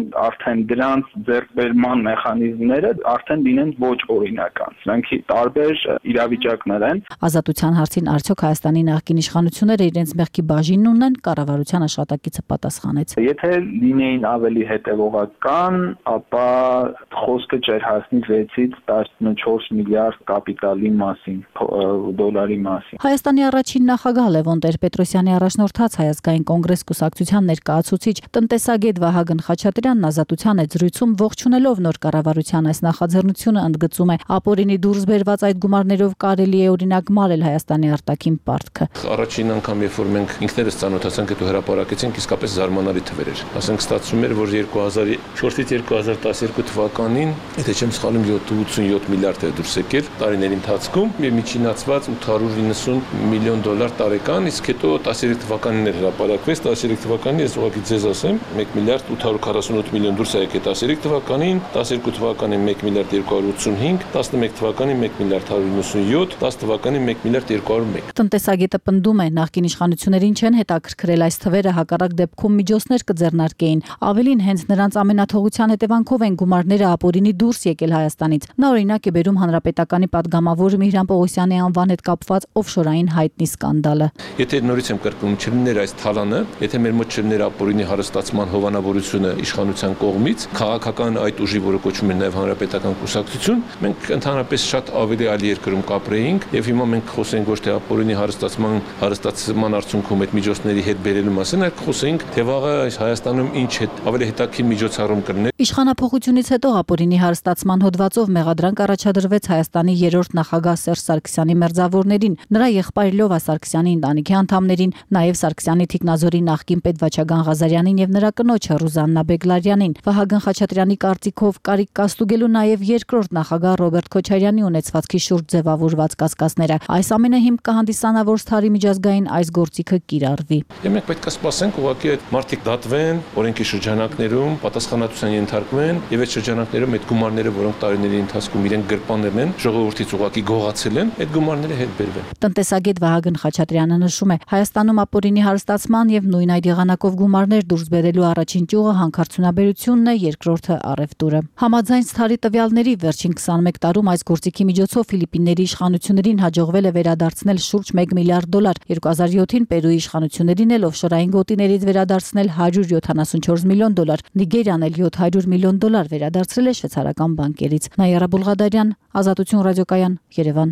արդեն դրանց ձեռքբերման մեխանիզմները արդեն լինեն ոչ օրինական։ Սրանք տարբեր իրավիճակներ են։ Ազատության հարցին արդյոք Հայաստանի նախկին իշխանությունները իրենց մեղքի բաժինն ունեն, կառավարության աշխատակիցը պատասխանեց։ Եթե լինեին ավելի հետևողական, ապա խոսքը չէր հասնի 6-ից 14 միլիարդ կապիտալի մասին, դոլարի մասին։ Հայաստանի առաջին նախագահ Լևոն Տեր-Պետրոսյանի առաջնորդած Հայ ազգային կոնգրես կուսակցության ներկայացուցիչ տնտեսագետ Վահագն Խաչատրյանն Ազատության այդ զրույցում ողջունելով նոր կառավարության այս նախաձեռնությունը ընդգծում է ապօրինի դուրս բերված այդ գումարներով կարելի է օրինակ մարել Հայաստանի արտաքին պարտքը։ Առաջին անգամ երբ որ մենք ինքներս ծանոթացանք այդ հրապարակեցինք, իսկապես զարմանալի թվեր էր։ Ասենք ստացվում էր, որ 2004-ից 2012 թվականին, եթե չեմ սխալվում, 87 միլիարդ է դուրս եկել տարիների ընթացքում, եւ միջինացված 890 միլիոն դոլար տարեկան, իսկ հետո 13 թվականին էր հրապարակվեց, 13 թվականին ես ուղղակի ձեզ ասեմ, 1 միլիարդ 848 միլիոն դուրս եկել 13 թվականին, 12 թվականին 1 միլիարդ 285, 11 թվականին 1 միլիարդ 197, 10 թվականին 1 միլիարդ 201։ Տնտեսագետը պնդում է, նախկին իշխանություններին չեն հետաքրքրել այս թվերը, հակառակ դեպքում միջոցներ կձեռնարկեին։ Ավելին, հենց նրանց ամենաթողության հետևանքով են գումարները ապօրինի դուրս եկել Հայաստանից։ Նա օրինակ է բերում հանրապետականի падգամավոր Միհրան Պողոսյանի անվան հետ կապված օֆշորային հայտնի սկանդալը։ Եթե նորից եմ կրկնում, չլիներ այս թալանը, եթե մեր մոտ չլիներ ապօրինի հարստացման հովանավորությունը իշխանության կողմից, քաղաքական այդ ուժի, որը կոչվում է նաև հանրապետական կուսակցություն, մենք ընդհանրապես շատ ավելի այլ երկրում կապրեինք, եւ հիմա մենք խոսենք ոչ թե ապօրինի հարստացման արդյունքում այդ միջոցների հետ բերելու մասին, այլ խոսենք թե վաղը Հայաստանում ինչ ավելի հետաքրքիր միջոցառում կլիներ։ Իշխանափոխությունից հետո ապօրինի հարստացման հոդվածով մեղադրանք առաջադրվեց Հայաստանի երրորդ նախագահ Սերժ Սարգսյանի մերձավորներին, նրա եղբայր Լովա Սարգսյանի ընտանիքի անդամներին, նաև Սարգսյանի թիկնազորի նախկին պետ Վաչագան Ղազարյանին եւ նրա կնոջը Ռուզաննա Բեգլարյանին։ Վահագն Խաչատրյանի կարծիքով կարիք կա ստուգելու նաև երկրորդ նախագահ Ռոբերտ Քոչարյանի ունեցվածքի շուրջ ձևավորված կասկածները։ Այս ամենը հիմք կհանդիսանա, որ Սթարի միջազգային այս գործիքը կիրառվի։ Մենք պետք է սպասենք ուղղակի այդ մարդիկ դատվեն օրենքի շրջանակներում, պատասխանատվության ենթարկվեն եւ այդ շրջանակներում այդ գումարները, որոնք տարիների ընթացքում իրենք գրպաններն են, ժողովրդից ուղղակի գողացել են, այդ գումարները հետ բերվեն։ Տնտեսագետ Վահագն Խաչատրյանը նշում է, Հայաստանում ապօրինի հարստացման եւ նույն այդ եղանակով գումարներ դուրս բերելու առաջին ճյուղը հանքարդյունաբերությունն է, երկրորդը առևտուրը։ Համաձայն Սթարի տվյալների վերջին 21 տարում այս գործիքի միջոցով Ֆիլիպինների իշխանություններին հաջողվել է վերադարձնել շուրջ 1 միլիարդ դոլար, 2007-ին Պերուի իշխանություններին էլ օֆշորային գոտիներից վերադարձնել 174 միլիոն դոլար, Նիգերիան էլ 700 միլիոն դոլար վերադարձրել է շվեյցարական բանկերից։ Նայարա Բուլղադարյան, Ազատություն ռադիոկայան, Երևան։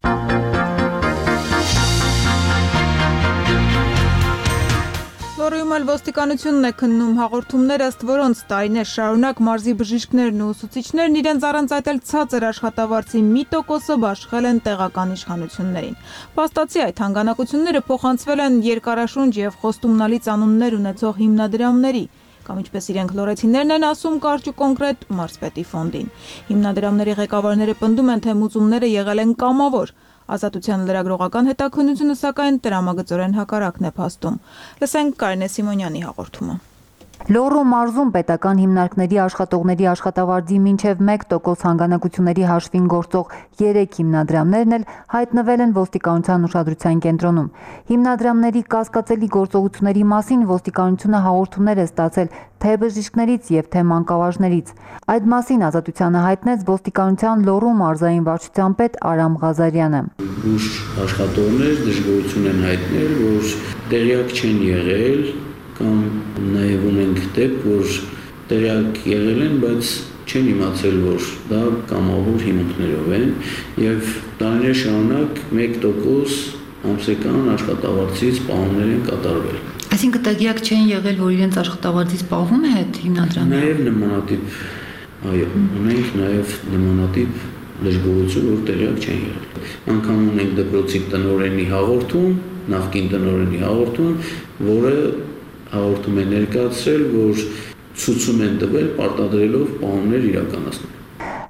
Լոռիում էլ ոստիկանությունն է քննում հաղորդումներ, ըստ որոնց տարիներ շարունակ մարզի բժիշկներն ու ուսուցիչներն իրենց առանց այդ էլ ցածր աշխատավարձի մի տոկոսը բաշխել են տեղական իշխանություններին։ Փաստացի այդ հանգանակությունները փոխանցվել են երկարաշունչ եւ խոստումնալից անուններ ունեցող հիմնադրամների, կամ ինչպես իրենք լոռեցիներն են ասում, կարճ ու կոնկրետ մարզպետի ֆոնդին։ Հիմնադրամների ղեկավարները պնդում են, թե մուծումները եղել են կամավոր։ Ազատության լրագրողական հետաքննությունը սակայն տրամագծորեն հակառակն է փաստում։ Լսենք Կարինե Սիմոնյանի հաղորդումը։ Լոռու մարզում պետական հիմնարկների աշխատողների աշխատավարձի մինչև 1% հանգանակությունների հաշվին գործող 3 հիմնադրամներն էլ հայտնվել են ոստիկանության ուշադրության կենտրոնում։ Հիմնադրամների կասկածելի գործողությունների մասին ոստիկանությունը հաղորդումներ է ստացել թե բժիշկներից եւ թե մանկավարժներից։ Այդ մասին Ազատությանը հայտնեց ոստիկանության Լոռու մարզային վարչության պետ Արամ Ղազարյանը։ Ուշ աշխատողներ դժգոհություն են հայտնել, որ տեղյակ չեն եղել կամ նաև ունենք դեպք, որ տեղյակ եղել են, բայց չեն իմացել, որ դա կամավոր հիմունքներով են եւ տարիներ շարունակ 1% ամսական աշխատավարձից պահումներ են կատարվել։ Այսինքն տեղյակ չեն եղել, որ իրենց աշխատավարձից պահվում է այդ հիմնադրամը։ Նաև նմանատիպ, այո, ունենք նաև նմանատիպ դժգոհություն, որ տեղյակ չեն եղել։ Անկամ ունենք դպրոցի տնօրենի հաղորդում, նախկին տնօրենի հաղորդում, որը հաղորդում է ներկայացրել, որ ցույցում են տվել պարտադրելով պահումներ իրականացնել։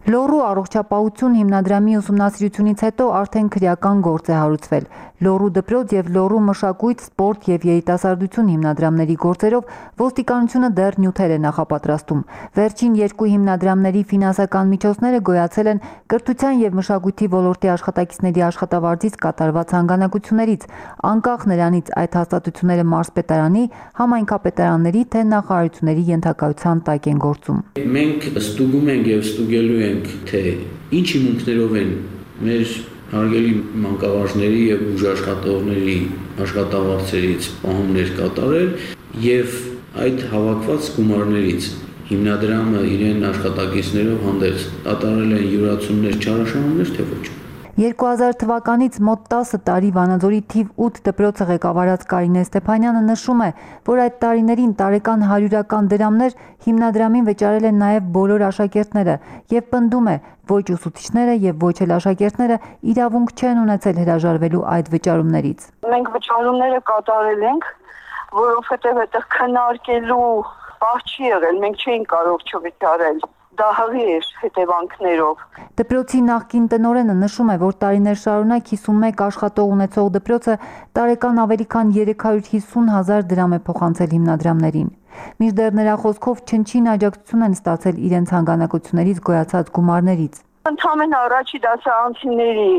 Լոռու առողջապահություն հիմնադրամի ուսումնասիրությունից հետո արդեն քրեական գործ է հարուցվել։ Լոռու դպրոց եւ Լոռու մշակույթ, սպորտ եւ երիտասարդություն հիմնադրամների գործերով ոստիկանությունը դեռ նյութեր է նախապատրաստում։ Վերջին երկու հիմնադրամների ֆինանսական միջոցները գոյացել են կրթության եւ մշակույթի ոլորտի աշխատակիցների աշխատավարձից կատարված հանգանակություններից, անկախ նրանից այդ հաստատությունները մարզպետարանի, համայնքապետարանների թե նախարարությունների ենթակայության տակ են գործում։ Մենք ստուգում ենք եւ ստուգելու ենք, թե ինչ հիմունքներով են մեր հարգելի մանկավարժների եւ ուժաշխատողների աշխատավարձերից պահումներ կատարել եւ այդ հավաքված գումարներից հիմնադրամը իրեն աշխատակիցներով հանդերձ կատարել են յուրացումներ, չարաշահումներ, թե ոչ։ 2000 թվականից մոտ 10 տարի Վանաձորի թիվ 8 դպրոցը ղեկավարած Կարինե Ստեփանյանը նշում է, որ այդ տարիներին տարեկան հարյուրական դրամներ հիմնադրամին վճարել են նաև բոլոր աշակերտները եւ պնդում է, ոչ ուսուցիչները եւ ոչ էլ աշակերտները իրավունք չեն ունեցել հրաժարվելու այդ վճարումներից։ Մենք վճարումները կատարել ենք, որովհետեւ այդտեղ քննարկելու բախ չի եղել, մենք չէինք կարող չվճարել։ Դա հղի էր հետևանքներով։ Դպրոցի նախկին տնօրենը նշում է, որ տարիներ շարունակ 51 աշխատող ունեցող դպրոցը տարեկան ավելի քան 350,000 դրամ է փոխանցել հիմնադրամներին։ Մինչդեռ նրա խոսքով չնչին աջակցություն են ստացել իրենց հանգանակություններից գոյացած գումարներից։ Ընդհանրեն առաջի դասարանցիների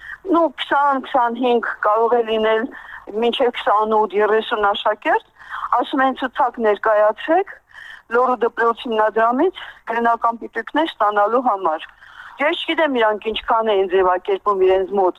20-25 կարող է լինել մինչև 28-30 աշակերտ, ասում են ցուցակ ներկայացրեք Լոռու դպրոց հիմնադրամից գրնական պիտույքներ ստանալու համար։ Ես չգիտեմ իրանք ինչքան են ձևակերպում իրենց մոտ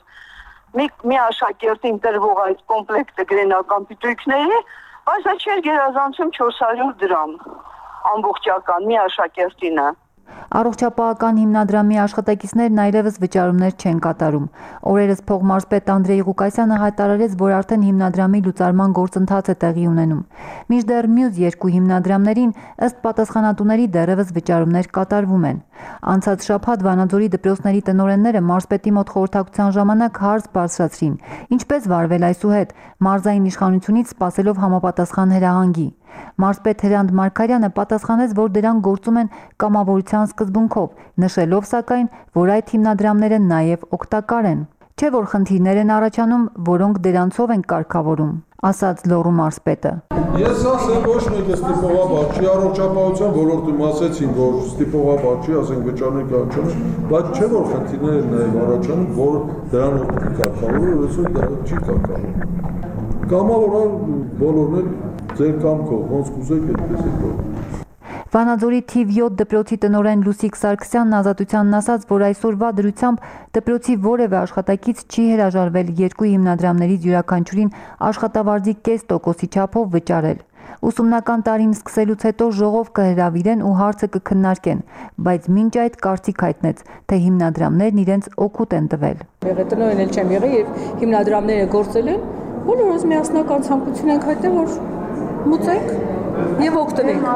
մի աշակերտին տրվող այդ կոմպլեկտը գրնական պիտույքների, բայց դա չէր գերազանցում 400 դրամ ամբողջական մի աշակերտինը։ Առողջապահական հիմնադրամի աշխատակիցներն այլևս վճարումներ չեն կատարում։ Օրերս փոխմարզպետ Անդրեյ Ղուկասյանը հայտարարեց, որ արդեն հիմնադրամի լուծարման գործընթաց է տեղի ունենում։ Մինչդեռ մյուս երկու հիմնադրամներին ըստ պատասխանատուների դեռևս վճարումներ կատարվում են։ Անցած շաբաթ Վանաձորի դպրոցների տնօրենները մարզպետի մոտ խորհրդակցության ժամանակ հարց բարձրացրին, ինչպես վարվել այսուհետ, մարզային իշխանությունից սպասելով համապատասխան հրահանգի։ Մարզպետ Հրանտ Մարգարյանը պատասխանեց, որ դրանք գործում են կամավորության սկզբունքով, նշելով սակայն, որ այդ հիմնադրամները նաև օգտակար են։ Չէ՞ որ խնդիրներ են առաջանում, որոնք դրանցով են կարգավորում, ասաց Լոռու մարզպետը։ Ես ասեմ ոչ մեկը ստիպողաբար չի, առողջապահության ոլորտում ասեցին, որ ստիպողաբար չի, ասենք վճարներ կառաջանում, բայց չէ որ խնդիրներ են նաև առաջանում, որ դրանով կարգավորվում, այսօր դա չի կարգավորվում։ Կամավորան բոլորն էլ ձեր կամքով, ոնց կուզեք այդպես է կողմ։ Վանաձորի թիվ 7 դպրոցի տնօրեն Լուսիկ Սարգսյանն Ազատությանն ասաց, որ այսօրվա դրությամբ դպրոցի որևէ աշխատակից չի հրաժարվել երկու հիմնադրամներից յուրաքանչյուրին աշխատավարձի 0.5% չափով վճարել։ Ուսումնական տարին սկսելուց հետո ժողով կհրավիրեն ու հարցը կքննարկեն, բայց մինչ այդ կարծիք հայտնեց, թե հիմնադրամներն իրենց օգուտ են տվել։ Տնօրեն էլ չեմ եղել եւ հիմնադրամները գործել են, բոլորս միասնական ցանկություն ենք հայտնել, որ մուծենք եւ օգտվենք։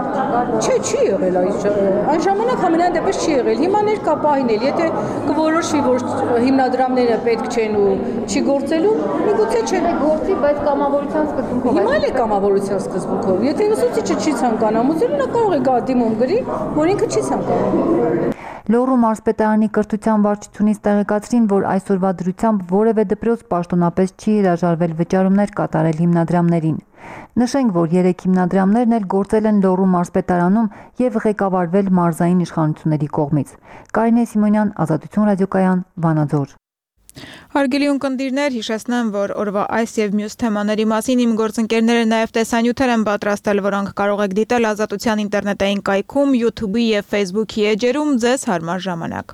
Չի եղել այն ժամանակ համենայն դեպս չի եղել։ Հիմա ներկա պահին էլ, եթե կորոշվի, որ հիմնադրամները պետք չեն ու չի գործելու, միգուցե չեն գործի, բայց կամավորության սկզբունքով։ Հիմա էլ է կամավորության սկզբունքով։ Եթե ուսուցիչը չի ցանկանում մուծել, նա կարող է գա դիմում գրի, որ ինքը չի ցանկանում։ Լոռու մարզպետարանի կրթության վարչությունից տեղեկացրին, որ այսօրվա դրությամբ որևէ դպրոց պաշտոնապես չի հրաժարվել վճարումներ կատարել հիմնադրամներին։ Նշենք, որ 3 հիմնադրամներն էլ գործել են Լոռու մարզպետարանում եւ ղեկավարվել մարզային իշխանությունների կողմից։ Կարինե Սիմոնյան, Ազատություն ռադիոկայան, Վանաձոր։ Հարգելի ունկնդիրներ, հիշեցնեմ, որ օրվա այս եւ մյուս թեմաների մասին իմ գործընկերները նաեւ տեսանյութեր են պատրաստել, որոնք կարող եք դիտել Ազատության ինտերնետային կայքում, YouTube-ի եւ Facebook-ի էջերում ձեզ հարմար ժամանակ։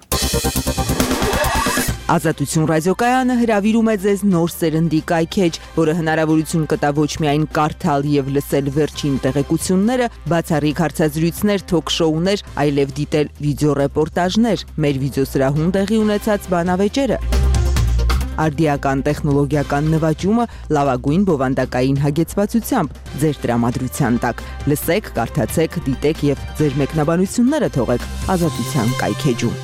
Ազատություն ռադիոկայանը հրավիրում է ձեզ նոր սերնդի կայքեջ, որը հնարավորություն կտա ոչ միայն կարդալ եւ լսել վերջին տեղեկությունները, բացառիկ հարցազրույցներ, թոք-շոուներ, այլև դիտել վիդեոռեպորտաժներ, մեր վիդեոսրահում տեղի ունեցած բանավեճերը։ Արդիական տեխնոլոգիական նվաճումը լավագույն բովանդակային հագեցվածությամբ ձեր տրամադրության տակ։ Լսեք, կարդացեք, դիտեք եւ ձեր մեկնաբանությունները թողեք Ազատության կայքեջում։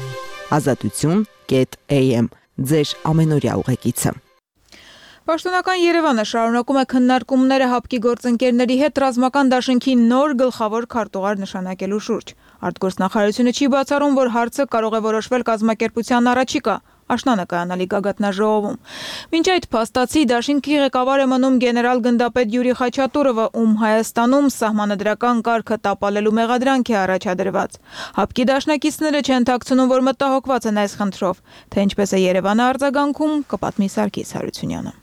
Azatutun.am ձեր ամենօրյա ուղեկիցը։ Պաշտոնական Երևանը շարունակում է քննարկումները հապկի գործընկերների հետ ռազմական դաշինքի նոր գլխավոր քարտուղար նշանակելու շուրջ։ Արտգործնախարարությունը չի բացառում, որ հարցը կարող է որոշվել կազմակերպության առաջիկա աշնանը կայանալի գագաթնաժողովում։ Մինչ այդ փաստացի դաշինքի ղեկավար է մնում գեներալ գնդապետ Յուրի Խաչատուրովը, ում Հայաստանում սահմանադրական կարգը տապալելու մեղադրանք է առաջադրված։ ՀԱՊԿ-ի դաշնակիցները չեն թաքցնում, որ մտահոգված են այս խնդրով, թե ինչպես է Երևանը արձագանքում, կպատմի Սարգիս Հարությունյանը։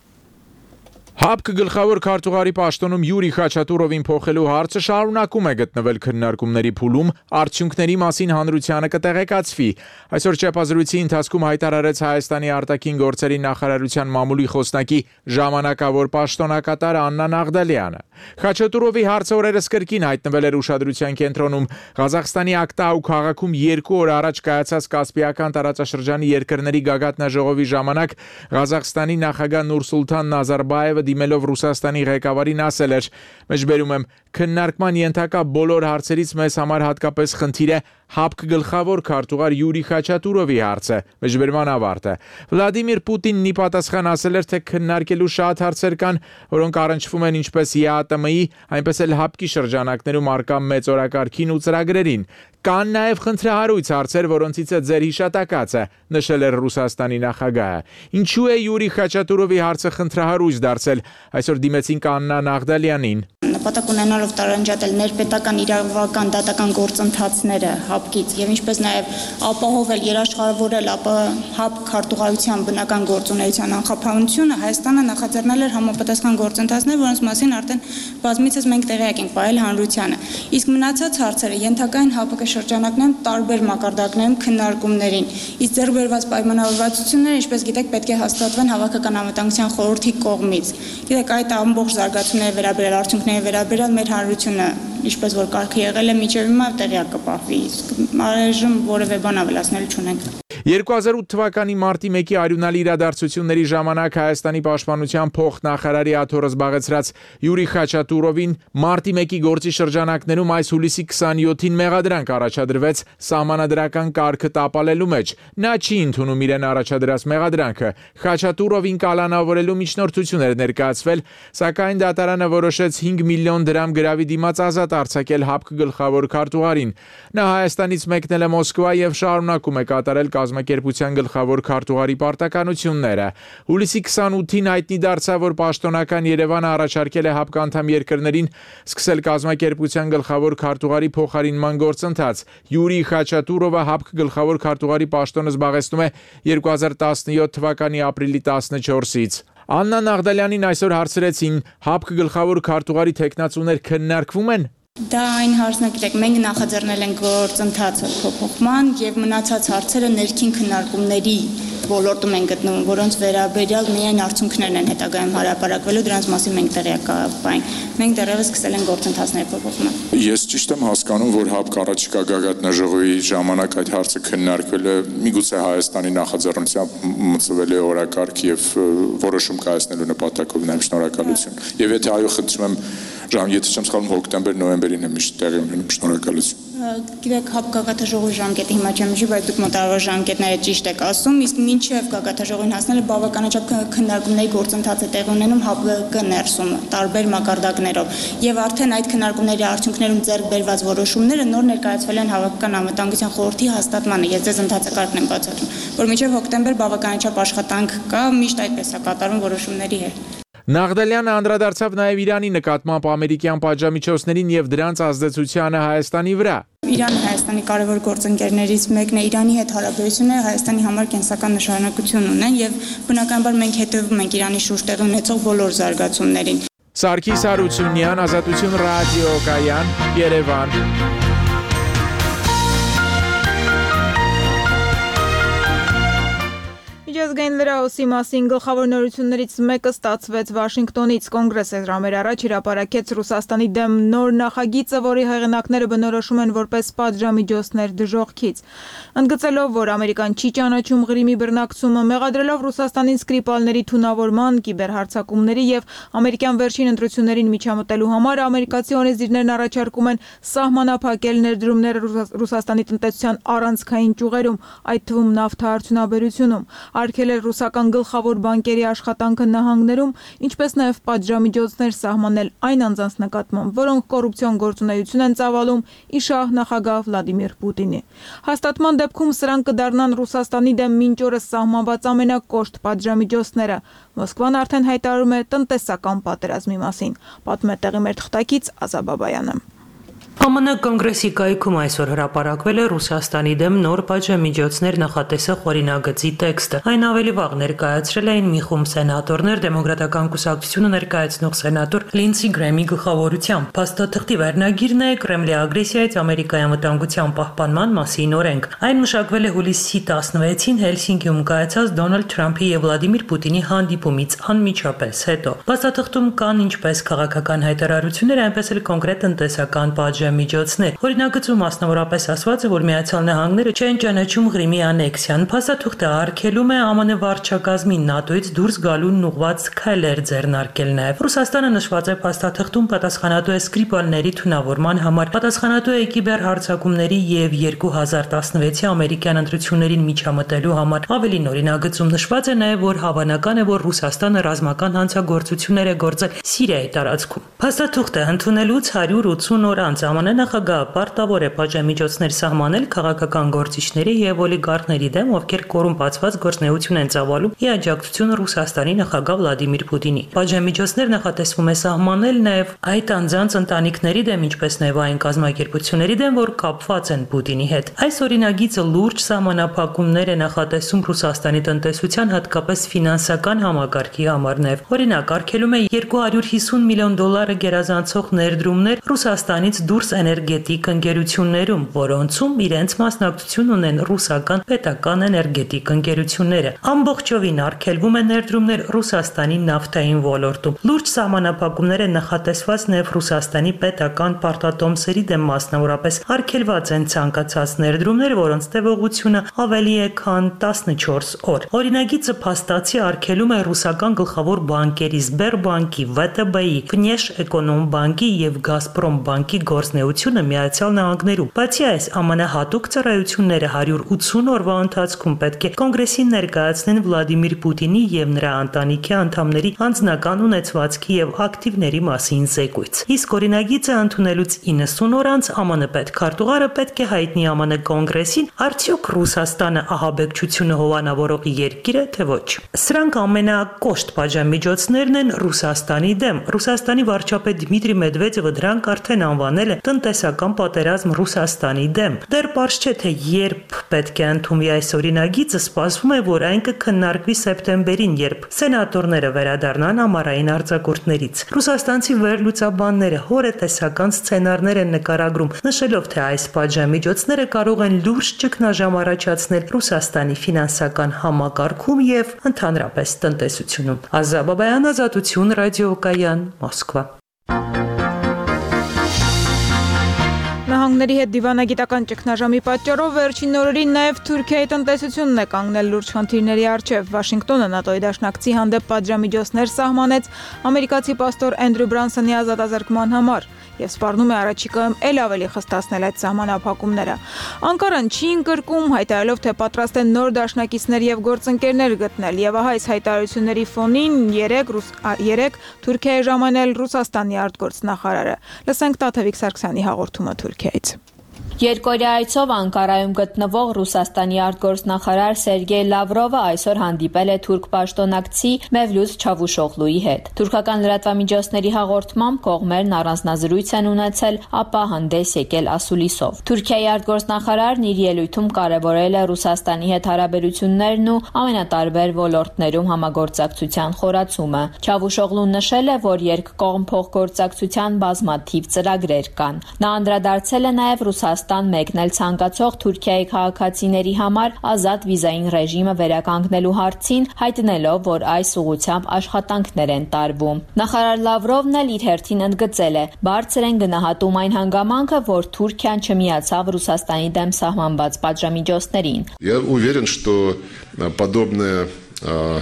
ՀԱՊԿ գլխավոր քարտուղարի պաշտոնում Յուրի Խաչատուրովին փոխելու հարցը շարունակում է գտնվել քննարկումների փուլում, արդյունքների մասին հանրությանը կտեղեկացվի։ Այսօր չափազրույցի ընթացքում հայտարարեց Հայաստանի արտաքին գործերի նախարարության մամուլի խոսնակի ժամանակավոր պաշտոնակատար Աննա Նաղդալյանը։ Խաչատուրովի հարցը օրերս կրկին հայտնվել էր ուշադրության կենտրոնում։ Ղազախստանի Ակտաու քաղաքում 2 օր առաջ կայացած Կասպիական տարածաշրջանի երկրների գագաթնաժողովի ժամանակ Ղազախստանի նախագահ Նուրսուլտան Նազարբաևը դիմելով Ռուսաստանի ղեկավարին ասել էր. «Մեջբերում եմ, քննարկման ենթակա բոլոր հարցերից մեզ համար հատկապես խնդիր է ՀԱՊԿ գլխավոր քարտուղար Յուրի Խաչատուրովի հարցը»։ Մեջբերման ավարտը։ Վլադիմիր Պուտինն ի պատասխան ասել էր, թե քննարկելու շատ հարցեր կան, որոնք առնչվում են ինչպես ԵԱՏՄ-ի, այնպես էլ ՀԱՊԿ-ի շրջանակներում արկա մեծ օրակարգին ու ծրագրերին։ Կան նաև խնդրահարույց հարցեր, որոնցից է ձեր հիշատակածը, նշել էր Ռուսաստանի նախագահը։ Ինչու է Յուրի Խաչատուրովի հարցը խնդրահարույց դարձել, այսօր դիմեցինք Աննա Նաղդալյանին։ Նպատակ ունենալով տարանջատել ներպետական իրավական դատական գործընթացները ՀԱՊԿ-ից եւ ինչպես նաեւ ապահովել երաշխավորել ՀԱՊԿ քարտուղարության բնական գործունեության անխափանությունը, Հայաստանը նախաձեռնել էր համապատասխան գործընթացներ, որոնց մասին արդեն բազմիցս մենք տեղյակ ենք ողել հանրությանը։ Իսկ մնացած հարցերը ենթակային ՀԱՊԿ շրջանակներում տարբեր մակարդակներում քննարկումներին։ Իսկ ձեռք բերված պայմանավորվածությունները, ինչպես գիտեք, պետք է հաստատվեն Հավաքական անվտանգության խորհրդի կողմից։ Գիտեք, այդ ամբողջ զարգացումների վերաբերյալ արդյունքների վերաբերյալ մեր հանրությունը, ինչպես որ կարգը եղել է, մինչև հիմա տեղյակ կպահվի, իսկ առայժմ որևէ բան ավելացնել չունենք։ 2008 թվականի մարտի 1-ի արյունալի իրադարձությունների ժամանակ Հայաստանի պաշտպանության փոխնախարարի աթոռը զբաղեցրած Յուրի Խաչատուրովին մարտի 1-ի գործի շրջանակներում այս հուլիսի 27-ին մեղադրանք առաջադրվեց սահմանադրական կարգը տապալելու մեջ։ Նա չի ընդունում իրեն առաջադրած մեղադրանքը։ Խաչատուրովին կալանավորելու միջնորդություն էր ներկայացվել, սակայն դատարանը որոշեց 5 միլիոն դրամ գրավի դիմաց ազատ արձակել ՀԱՊԿ գլխավոր քարտուղարին։ Նա Հայաստանից մեկնել է Մոսկվա եւ շարունակում է կատարել կազմակերպության գլխավոր քարտուղարի պարտականությունները։ Հուլիսի 28-ին հայտնի դարձավ, որ պաշտոնական Երևանը առաջարկել է ՀԱՊԿ անդամ երկրներին սկսել կազմակերպության գլխավոր քարտուղարի փոխարինման գործընթաց։ Յուրի Խաչատուրովը ՀԱՊԿ գլխավոր քարտուղարի պաշտոնը զբաղեցնում է 2017 թվականի ապրիլի 14-ից։ Աննա Նաղդալյանին այսօր հարցրեցին. ՀԱՊԿ գլխավոր քարտուղարի թեկնածուներ քննարկվում են։ Դա այն հարցն է, գիտեք, մենք նախաձեռնել ենք գործընթացը փոփոխման եւ մնացած հարցերը ներքին քննարկումների ոլորտում են գտնվում, որոնց վերաբերյալ միայն արդյունքներն են հետագայում հարաբերակվելու, դրանց մասին մենք տեղյակ կայք։ Մենք դեռևս սկսել ենք գործընթացների փոփոխումը։ Ես ճիշտ եմ հասկանում, որ ՀԱՊԿ առաջիկա գագաթնաժողովի ժամանակ այդ հարցը քննարկվել է, միգուցե Հայաստանի նախաձեռնությամբ մտցվել է օրակարգ եւ որոշում կայացնելու նպատակով նայեմ, շնորհակալություն։ Եվ եթե այո, խնդրում եմ եթե չեմ սխալվում, հոկտեմբեր-նոյեմբերին է միշտ տեղի ունենում, շնորհակալություն։ Գիտեք, ՀԱՊԿ գագաթնաժողովի ժամկետը հիմա չեմ հիշի, բայց դուք մոտավորապես ժամկետները ճիշտ եք ասում, իսկ մինչև գագաթնաժողովին հասնելը բավականաչափ քննարկումների գործընթաց է տեղի ունենում ՀԱՊԿ ներսում, տարբեր մակարդակներով, եւ արդեն այդ քննարկումների արդյունքներում ձեռք բերված որոշումները նոր ներկայացվել են Հավաքական անվտանգության խորհրդի հաստատմանը։ Ես ձեզ ընթացակարգն եմ բացատրում, որ մինչև հոկտեմբեր բավականաչափ աշխատանք կա, միշտ այդպես է կատարվում որոշումների հետ։ Նաղդալյանը անդրադարձավ նաև Իրանի նկատմամբ ամերիկյան պատժամիջոցներին եւ դրանց ազդեցությանը Հայաստանի վրա։ Իրանը Հայաստանի կարևոր գործընկերներից մեկն է, Իրանի հետ հարաբերությունները Հայաստանի համար կենսական նշանակություն ունեն եւ բնականաբար մենք հետևում ենք Իրանի շուրջ տեղի ունեցող բոլոր զարգացումներին։ Սարգիս Հարությունյան, Ազատություն ռադիոկայան, Երևան։ Միջազգային լրահոսի մասին գլխավոր նորություններից մեկը ստացվեց Վաշինգտոնից։ Կոնգրեսը ժամեր առաջ հրապարակեց Ռուսաստանի դեմ նոր նախագիծը, որի հեղինակները բնորոշում են որպես պատժամիջոցներ դժոխքից։ Ընդգծելով, որ Ամերիկան չի ճանաչում Ղրիմի բռնակցումը, մեղադրելով Ռուսաստանին Սկրիպալների թունավորման, կիբերհարձակումների եւ ամերիկյան վերջին ընտրություններին միջամտելու համար, ամերիկացի օրենսդիրներն առաջարկում են սահմանափակել ներդրումները Ռուսաստանի տնտեսության առանցքային ճյուղերում, այդ թվում նավթարդյունաբերությունում։ արգելել ռուսական գլխավոր բանկերի աշխատանքը նահանգներում, ինչպես նաև պատժամիջոցներ սահմանել այն անձանց նկատմամբ, որոնք կոռուպցիոն գործունեություն են ծավալում իշահ նախագահ Վլադիմիր Պուտինի։ Հաստատման դեպքում սրանք կդառնան Ռուսաստանի դեմ մինչ օրս սահմանված ամենակոշտ պատժամիջոցները։ Մոսկվան արդեն հայտարարում է տնտեսական պատերազմի մասին, պատմում է տեղի մեր թղթակից Ազա Բաբայանը։ ԱՄՆ կոնգրեսի կայքում այսօր հրապարակվել է Ռուսաստանի դեմ նոր պատժամիջոցներ նախատեսող օրինագծի տեքստը։ Այն ավելի վաղ ներկայացրել էին մի խումբ սենատորներ դեմոկրատական կուսակցությունը ներկայացնող սենատոր Լինսի Գրեմի գլխավորությամբ։ Փաստաթղթի վերնագիրն է Կրեմլի ագրեսիայից Ամերիկայի անվտանգության պահպանման մասին օրենք։ Այն մշակվել է հուլիսի 16-ին Հելսինկիում կայացած Դոնալդ Թրամփի եւ Վլադիմիր Պուտինի հանդիպումից անմիջապես հետո։ Փաստաթղթում կան ինչպես քաղաքական հայտարարություններ, այնպես էլ կոնկրետ տնտեսական պատժամիջոցներ։ Օրինագծում մասնավորապես ասված է, որ Միացյալ Նահանգները չեն ճանաչում Ղրիմի անեքսիան։ Փաստաթուղթը արգելում է ԱՄՆ վարչակազմին ՆԱՏՕ-ից դուրս գալուն ուղղված քայլեր ձեռնարկել նաև։ Ռուսաստանը նշված է փաստաթղթում պատասխանատու է Սկրիպալների թունավորման համար, պատասխանատու է կիբերհարձակումների եւ 2016-ի ամերիկյան ընտրություններին միջամտելու համար։ Ավելին օրինագծում նշված է նաև, որ հավանական է, որ Ռուսաստանը ռազմական հանցագործություններ է գործել Սիրիայի տարածքում։ Փաստաթուղթը ընդունելուց 180 օր անց ԱՄՆ նախագահը պարտավոր է պատժամիջոցներ սահմանել քաղաքական գործիչների եւ օլիգարխների դեմ, ովքեր կոռումպացված գործունեություն են ծավալում ի աջակցություն Ռուսաստանի նախագահ Վլադիմիր Պուտինի։ Պատժամիջոցներ նախատեսվում է սահմանել նաեւ այդ անձանց ընտանիքների դեմ, ինչպես նաեւ այն կազմակերպությունների դեմ, որ կապված են Պուտինի հետ։ Այս օրինագիծը լուրջ սահմանափակումներ է նախատեսում Ռուսաստանի տնտեսության, հատկապես ֆինանսական համակարգի համար նաեւ։ Օրինակ, արգելում է $250 միլիոն գերազանցող ներդրումներ Ռուսաստանից դուրս էներգետիկ ընկերություններում, որոնցում իրենց մասնակցություն ունեն ռուսական պետական էներգետիկ ընկերությունները։ Ամբողջովին արգելվում է ներդրումներ Ռուսաստանի նավթային ոլորտում։ Լուրջ սահմանափակումներ են նախատեսված նաև Ռուսաստանի պետական պարտատոմսերի դեմ, մասնավորապես արգելված են ցանկացած ներդրումներ, որոնց տևողությունը ավելի է քան 14 օր։ Օրինագիծը փաստացի արգելում է ռուսական գլխավոր բանկերի Սբերբանկի, ՎՏԲ-ի, Վնեշէկոնոմբանկի եւ Գազպրոմ բանկի գործնեությունը Միացյալ Նահանգներում։ Բացի այս, ԱՄՆ հատուկ ծառայությունները 180 օրվա ընթացքում պետք է կոնգրեսին ներկայացնեն Վլադիմիր Պուտինի եւ նրա ընտանիքի անդամների անձնական ունեցվածքի եւ ակտիվների մասին զեկույց։ Իսկ օրինագիծը ընդունելուց 90 օր անց ԱՄՆ պետքարտուղարը պետք է հայտնի ԱՄՆ կոնգրեսին, արդյոք Ռուսաստանը ահաբեկչությունը հովանավորող երկիր է, թե ոչ։ Սրանք ամենակոշտ պատժամիջոցներն են Ռուսաստանի դեմ։ Ռուսաստանի վարչապետ Դմիտրի Մեդվեդևը դրանք արդեն անվանել է տնտեսական պատերազմ Ռուսաստանի դեմ։ Դեռ պարզ չէ, թե երբ պետք է ընդունվի այս օրինագիծը, սպասվում է, որ այն կքննարկվի սեպտեմբերին, երբ սենատորները վերադառնան ամառային արձակուրդներից։ Ռուսաստանցի վերլուծաբանները հորետեսական սցենարներ են նկարագրում, նշելով, թե այս պատժամիջոցները կարող են լուրջ ճգնաժամ առաջացնել Ռուսաստանի ֆինանսական համակարգում եւ ընդհանրապես տնտեսությունում։ Ազա Բաբայան, Ազատություն, Ռադիոկայան, Մոսկվա։ Նահանգների հետ դիվանագիտական ճգնաժամի պատճառով վերջին օրերին նաև Թուրքիայի տնտեսությունն է կանգնել լուրջ խնդիրների առջև։ Վաշինգտոնը ՆԱՏՕ-ի դաշնակցի հանդեպ պատժամիջոցներ սահմանեց ամերիկացի պաստոր Էնդրյու Բրանսոնի ազատազրկման համար եւ սպառնում է առաջիկայում ել ավելի խստացնել այդ սահմանափակումները։ Անկարան չի ընկրկում, հայտարարելով, թե պատրաստ է նոր դաշնակիցներ եւ գործընկերներ գտնել, եւ ահա այս հայտարարությունների ֆոնին երեք Թուրքիայի ժամանել Ռուսաստանի արտգործնախարարը։ Լսենք Տաթևիկ Սարգսյանի հաղորդումը Թուրքիայից։ Երկօրյա այցով Անկարայում գտնվող Ռուսաստանի արտգործնախարար Սերգեյ Լավրովը այսօր հանդիպել է թուրք պաշտոնակցի Մևլութ Չավուշօղլուի հետ։ Թուրքական լրատվամիջոցների հաղորդմամբ կողմերն առանձնազրույց են ունեցել, ապա հանդես եկել ասուլիսով։ Թուրքիայի արտգործնախարարն իր ելույթում կարևորել է Ռուսաստանի հետ հարաբերություններն ու ամենատարբեր ոլորտներում համագործակցության խորացումը։ Չավուշօղլուն նշել է, որ երկկողմ փոխգործակցության բազմաթիվ ծրագրեր կան։ Նա անդրադարձել է նաև Ռուսաստան մեկնել ցանկացող Թուրքիայի քաղաքացիների համար ազատ վիզային ռեժիմը վերականգնելու հարցին, հայտնելով, որ այս ուղղությամբ աշխատանքներ են տարվում։ Նախարար Լավրովն էլ իր հերթին ընդգծել է. բարձր են գնահատում այն հանգամանքը, որ Թուրքիան չմիացավ Ռուսաստանի դեմ սահմանված պատժամիջոցներին։ Я уверен, что подобное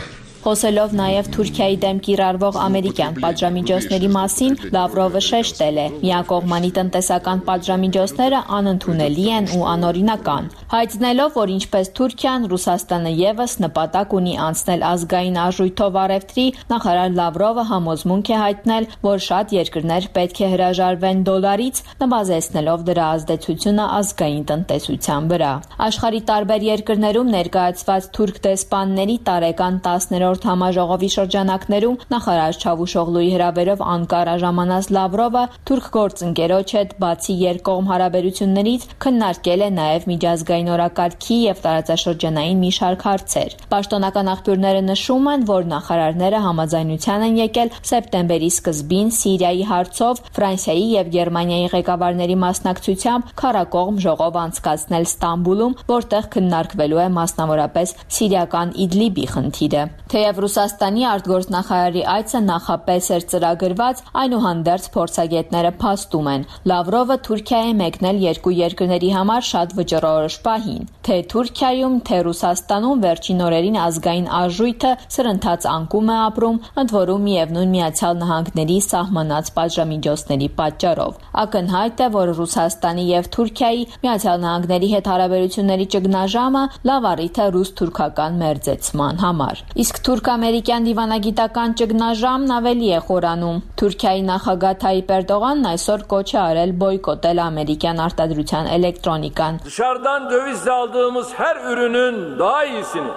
Խոսելով նաև Թուրքիայի դեմ կիրառվող ամերիկյան պատժամիջոցների մասին, Լավրովը շեշտել է. միակողմանի տնտեսական պատժամիջոցները անընդունելի են ու անօրինական, հայտնելով, որ ինչպես Թուրքիան, Ռուսաստանը ևս նպատակ ունի անցնել ազգային արժույթով առևտրի, նախարար Լավրովը համոզմունք է հայտնել, որ շատ երկրներ պետք է հրաժարվեն դոլարից, նվազեցնելով դրա ազդեցությունը ազգային տնտեսության վրա։ Աշխարհի տարբեր երկրներում ներկայացված թուրք դեսպանների տարեկան 10-րդ համաժողովի շրջանակներում նախարար Չավուշօղլուի հրավերով Անկարա ժամանած Լավրովը թուրք գործընկերոջ հետ բացի երկկողմ հարաբերություններից քննարկել է նաև միջազգային օրակարգի եւ տարածաշրջանային մի շարք հարցեր։ Պաշտոնական աղբյուրները նշում են, որ նախարարները համաձայնության են եկել սեպտեմբերի սկզբին Սիրիայի հարցով Ֆրանսիայի եւ Գերմանիայի ղեկավարների մասնակցությամբ քառակողմ ժողով անցկացնել Ստամբուլում, որտեղ քննարկվելու է մասնավորապես սիրիական Իդլիբի խնդիրը։ Թեև Ռուսաստանի արտգործնախարարի այցը նախապես էր ծրագրված, այնուհանդերձ փորձագետները փաստում են, Լավրովը Թուրքիա է մեկնել երկու երկրների համար շատ վճռորոշ պահին։ Թե Թուրքիայում, թե Ռուսաստանում վերջին օրերին ազգային արժույթը սրընթաց անկում է ապրում, ընդ որում միևնույն Միացյալ Նահանգների սահմանած պատժամիջոցների պատճառով։ Ակնհայտ է, որ Ռուսաստանի եւ Թուրքիայի Միացյալ Նահանգների հետ հարաբերությունների ճգնաժամը լավ առիթ է ռուս-թուրքական մերձեցման համար։ Իսկ թուրք-ամերիկյան դիվանագիտական ճգնաժամն ավելի է խորանում։ Թուրքիայի նախագահ Թայիպ Էրդողանն այսօր կոչ է արել բոյկոտել ամերիկյան արտադրության էլեկտրոնիկան։ Dışarıdan dövizle aldığımız her ürünün daha iyisini,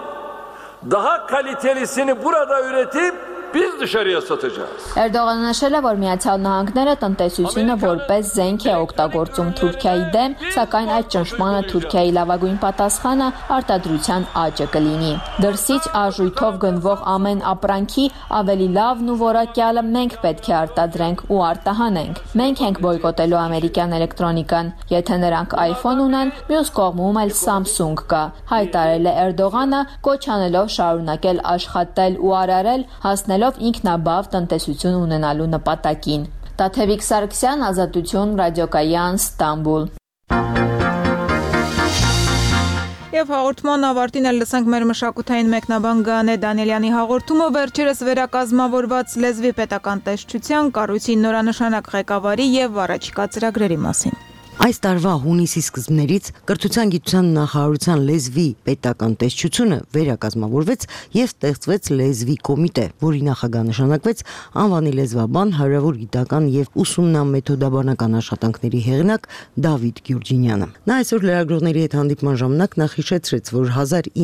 daha kalitelisini burada üretip biz dışarıya satacağız. Էրդողանը նշել է, որ Միացյալ Նահանգները տնտեսությունը որպես զենք է օգտագործում Թուրքիայի դեմ, սակայն այդ ճնշմանը Թուրքիայի լավագույն պատասխանը արտադրության աճը կլինի։ Դրսից արժույթով գնվող ամեն ապրանքի ավելի լավն ու որակյալը մենք պետք է արտադրենք ու արտահանենք։ Մենք ենք բոյկոտելու ամերիկյան էլեկտրոնիկան։ Եթե նրանք iPhone ունեն, մյուս կողմում էլ Samsung կա, հայտարարել է Էրդողանը, կոչ անելով շարունակել աշխատել ու արարել, հասնել ինքնաբավ տնտեսություն ունենալու նպատակին։ Տաթևիկ Սարգսյան, Ազատություն, Ռադիոկայան, Ստամբուլ։ Եվ հաղորդման ավարտին էլ լսենք մեր մշակութային մեկնաբան Գանե Դանիելյանի հաղորդումը վերջերս վերակազմավորված լեզվի պետական տեսչության կառույցի նորանշանակ ղեկավարի եւ առաջիկա ծրագրերի մասին։ Այս տարվա հունիսի սկզբներից կրթության գիտության նախարարության լեզվի պետական տեսչությունը վերակազմավորվեց եւ ստեղծվեց լեզվի կոմիտե, որի նախագահ նշանակվեց անվանի լեզվաբան, հարյուրավոր գիտական եւ ուսումնամեթոդաբանական աշխատանքների հեղինակ Դավիթ Գյուրջինյանը։ Նա այսօր լրագրողների հետ հանդիպման ժամանակ նախ հիշեցրեց, որ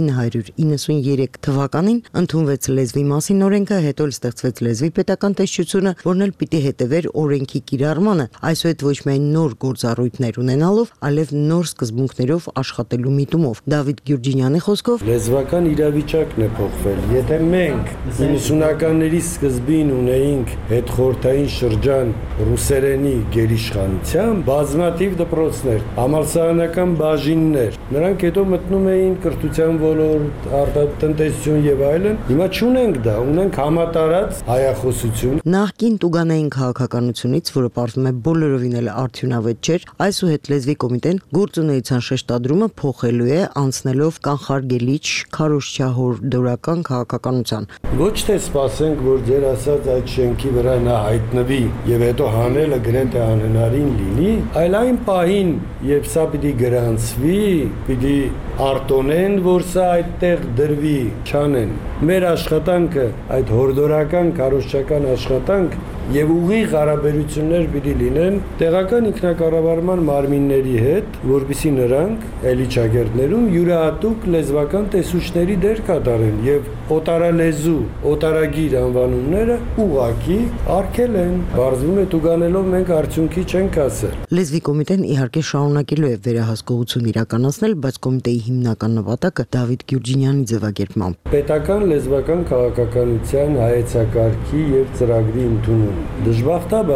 1993 թվականին ընդունվեց լեզվի մասին օրենքը, հետո ստեղծվեց լեզվի պետական տեսչությունը, որն էլ պիտի հետևեր օրենքի կիրառմանը, այսուհետ ոչ միայն նոր գործառույթ ունենալով, այլև նոր սկզբունքներով աշխատելու միտումով։ Դավիթ Գյուրջինյանի խոսքով լեզվական իրավիճակն է փոխվել։ Եթե մենք 90-ականների սկզբին ունեինք հետխորհրդային շրջան ռուսերենի գերիշխանությամբ, բազմաթիվ դպրոցներ, համալսարանական բաժիններ, նրանք հետո մտնում էին կրթության ոլորտ, արտադրություն եւ այլն։ Հիմա չունենք դա, ունենք համատարած հայախոսություն։ Նախկին Տուգանային քաղաքականությունից, որը պարզվում է բոլորովին էլ արդյունավետ չէր, այսուհետ լեզվի կոմիտեն գործունեության շեշտադրումը փոխելու է անցնելով կանխարգելիչ քարոզչահորդորական քաղաքականության։ Ոչ թե սպասենք, որ ձեր ասած այդ շենքի վրա նա հայտնվի եւ հետո հանելը գրեթե անհնարին լինի, այլ այն պահին, երբ սա պիտի գրանցվի, պիտի արտոնեն, որ սա այդտեղ դրվի, չանեն։ Մեր աշխատանքը այդ հորդորական քարոզչական աշխատանք եւ ուղիղ հարաբերություններ պիտի լինեն տեղական ինքնակառավարման մարմինների հետ, որպեսզի նրանք էլիչագերտներում յուրահատուկ լեզվական տեսուչների դեր կատարեն եւ օտարալեզու, օտարագիր անվանումները ուղակի արգել են։ Բարձվում է տուգանելով մենք արդյունքի չենք ասել։ Լեզվի կոմիտեն իհարկե շարունակելու է վերահսկողություն իրականացնել, բայց կոմիտեի հիմնական նպատակը Դավիթ Գյուրջինյանի ձևակերպմամբ պետական լեզվական քաղաքականության հայեցակարգի եւ ծրագրի ընդունում։ Դժբախտաբար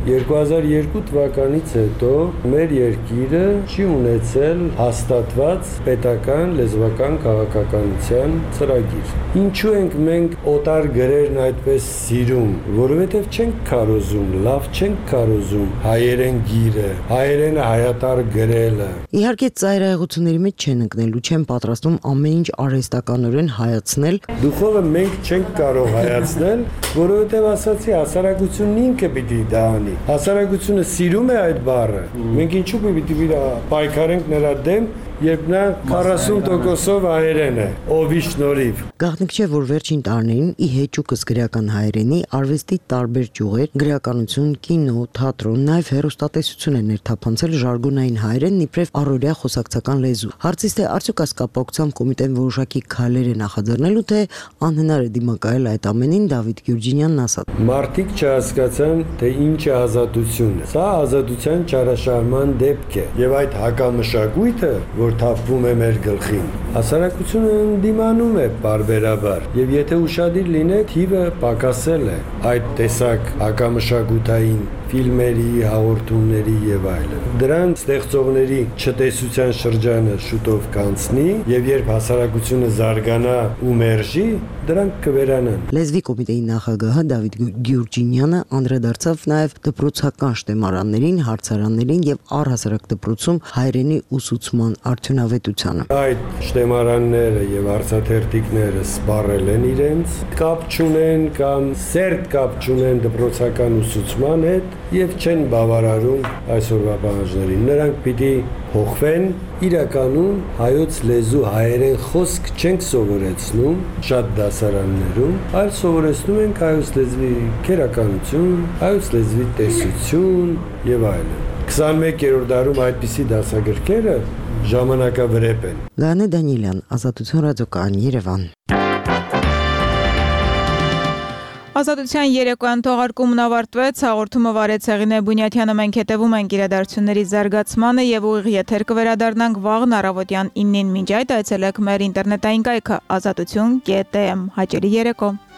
2002 թվականից հետո մեր երկիրը չի ունեցել հաստատված պետական լեզվական քաղաքականության ծրագիր։ Ինչու ենք մենք օտար գրերն այդպես սիրում, որովհետև չենք քարոզում, լավ չենք քարոզում հայերեն գիրը, հայերենը հայատար գրելը։ Իհարկե ծայրահեղությունների մեջ չեն ընկնելու, չեն պատրաստում ամեն ինչ արհեստականորեն հայացնել։ Դուխովը մենք չենք կարող հայացնել, որովհետև ասացի հասարակությունն ինքը պիտի դա անի։ Հասարակությունը սիրում է այդ բառը։ Մենք ինչու պիտի պայքարենք նրա դեմ, երբ նա 40%-ով հայերեն է, ովի շնորհիվ։ Գաղտնիք չէ, որ վերջին տարիներին ի հեճուկս գրական հայերենի արվեստի տարբեր ճյուղեր, գրականություն, կինո, թատրոն, նաև հեռուստատեսություն են ներթափանցել ժարգոնային հայերենն իբրև առօրյա խոսակցական լեզու։ Հարցից թե արդյոք այս կապակցությամբ կոմիտեն որոշակի քայլեր է նախաձեռնելու, թե անհնար է դիմակայել այդ ամենին, Դավիթ Գյուրջինյանն ասաց։ Մարդիկ չհասկացան, թե ինչ է ազատությունը։ Սա ազատության չարաշահման դեպք է, եւ այդ հակամշակույթը, որ թափվում է մեր գլխին։ Հասարակությունը ընդդիմանում է բարբերաբար, եւ եթե ուշադիր լինեք, թիվը պակասել է այդ տեսակ հակամշակութային ֆիլմերի, հաղորդումների եւ այլն։ Դրան ստեղծողների չտեսության շրջանը շուտով կանցնի եւ երբ հասարակությունը զարգանա ու մերժի, դրանք կվերանան։ Լեզվի կոմիտեի նախագահը Դավիթ Գյուրջինյանը անդրադարձավ նաեւ դպրոցական շտեմարաններին, հարցարաններին եւ առհասարակ դպրոցում հայերենի ուսուցման արդյունավետությանը։ Այդ շտեմարանները եւ հարցաթերթիկները սպառել են իրենց, կապ չունեն կամ սերտ կապ չունեն դպրոցական ուսուցման հետ եւ չեն բավարարում այսօրվա պահանջներին։ Նրանք պիտի փոխվեն, իրականում հայոց լեզու հայերեն խոսք չենք սովորեցնում շատ դասարաններում, այլ սովորեցնում ենք հայոց լեզվի քերականություն, հայոց լեզվի տեսություն եւ այլն։ 21-րդ դարում այդպիսի դասագրքերը ժամանակավրեպ են։ Գանե Դանիելյան, Ազատություն ռադիոկայան, Երևան։ Ազատության երեկոյան թողարկումն ավարտվեց, հաղորդումը վարեց Հեղինե Բունյաթյանը, մենք հետևում ենք իրադարձությունների զարգացմանը եւ ուղիղ եթեր կվերադառնանք վաղն առավոտյան 9-ին, մինչ այդ այցելեք մեր ինտերնետային կայքը azatutun.am։ Հաճելի երեկո։